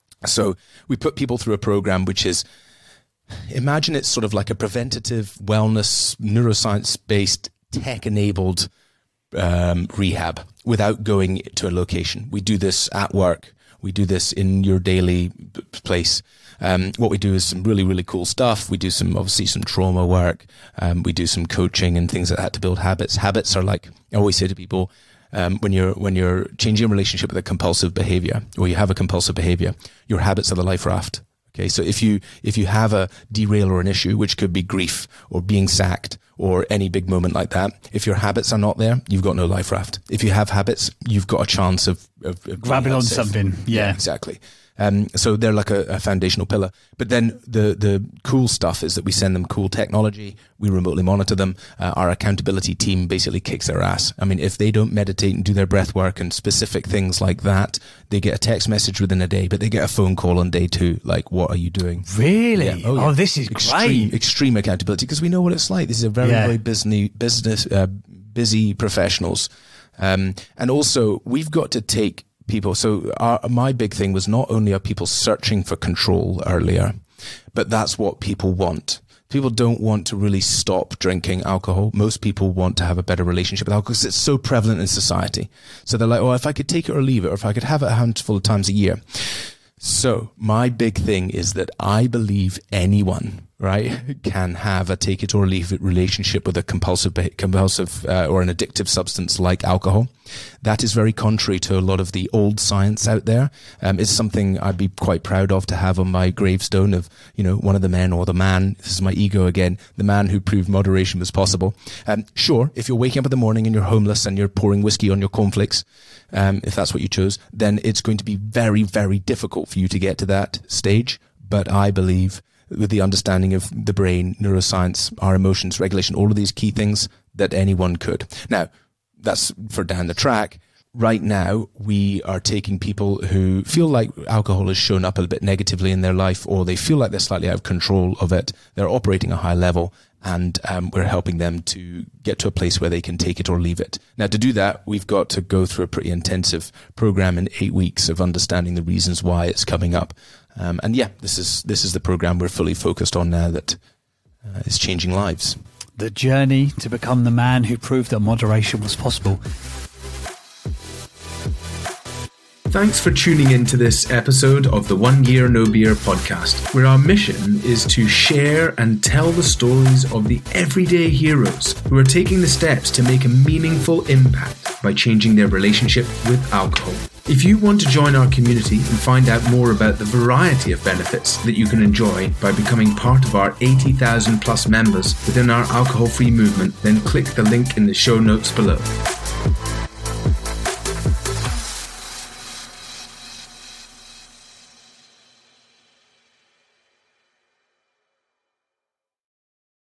So we put people through a program which is, imagine it's sort of like a preventative wellness, neuroscience-based, tech-enabled um, rehab without going to a location. We do this at work. We do this in your daily place. Um, what we do is some really, really cool stuff. We do some, obviously, some trauma work. Um, we do some coaching and things like that to build habits. Habits are like, I always say to people, um, when you're, when you're changing a relationship with a compulsive behavior, or you have a compulsive behavior, your habits are the life raft. Okay, so if you if you have a derail or an issue, which could be grief or being sacked or any big moment like that, if your habits are not there, you've got no life raft. If you have habits, you've got a chance of, of, of grabbing on something. Yeah. yeah, exactly. Um, so they're like a, a foundational pillar. But then the the cool stuff is that we send them cool technology. We remotely monitor them. Uh, our accountability team basically kicks their ass. I mean, if they don't meditate and do their breath work and specific things like that, they get a text message within a day, but they get a phone call on day two. Like, what are you doing? Really? Yeah. Oh, yeah. oh, this is extreme, great. Extreme accountability, because we know what it's like. This is a very, Yeah. very busy, business, uh, busy professionals. Um, and also, we've got to take people. So our, my big thing was not only are people searching for control earlier, but that's what people want. People don't want to really stop drinking alcohol. Most people want to have a better relationship with alcohol because it's so prevalent in society. So they're like, oh, if I could take it or leave it, or if I could have it a handful of times a year. So my big thing is that I believe anyone, right, can have a take it or leave it relationship with a compulsive, compulsive uh, or an addictive substance like alcohol. That is very contrary to a lot of the old science out there. Um, it's something I'd be quite proud of to have on my gravestone of, you know, one of the men or the man. This is my ego again, the man who proved moderation was possible. Um, sure, if you're waking up in the morning and you're homeless and you're pouring whiskey on your cornflakes, um, if that's what you chose, then it's going to be very, very difficult for you to get to that stage. But I believe with the understanding of the brain, neuroscience, our emotions, regulation, all of these key things, that anyone could. Now, that's for down the track. Right now, we are taking people who feel like alcohol has shown up a bit negatively in their life, or they feel like they're slightly out of control of it. They're operating a high level, and um, we're helping them to get to a place where they can take it or leave it. Now, to do that, we've got to go through a pretty intensive program in eight weeks of understanding the reasons why it's coming up. Um, and yeah, this is this is the program we're fully focused on now that uh, is changing lives. The journey to become the man who proved that moderation was possible. Thanks for tuning in to this episode of the One Year No Beer podcast, where our mission is to share and tell the stories of the everyday heroes who are taking the steps to make a meaningful impact by changing their relationship with alcohol. If you want to join our community and find out more about the variety of benefits that you can enjoy by becoming part of our eighty thousand plus members within our alcohol-free movement, then click the link in the show notes below.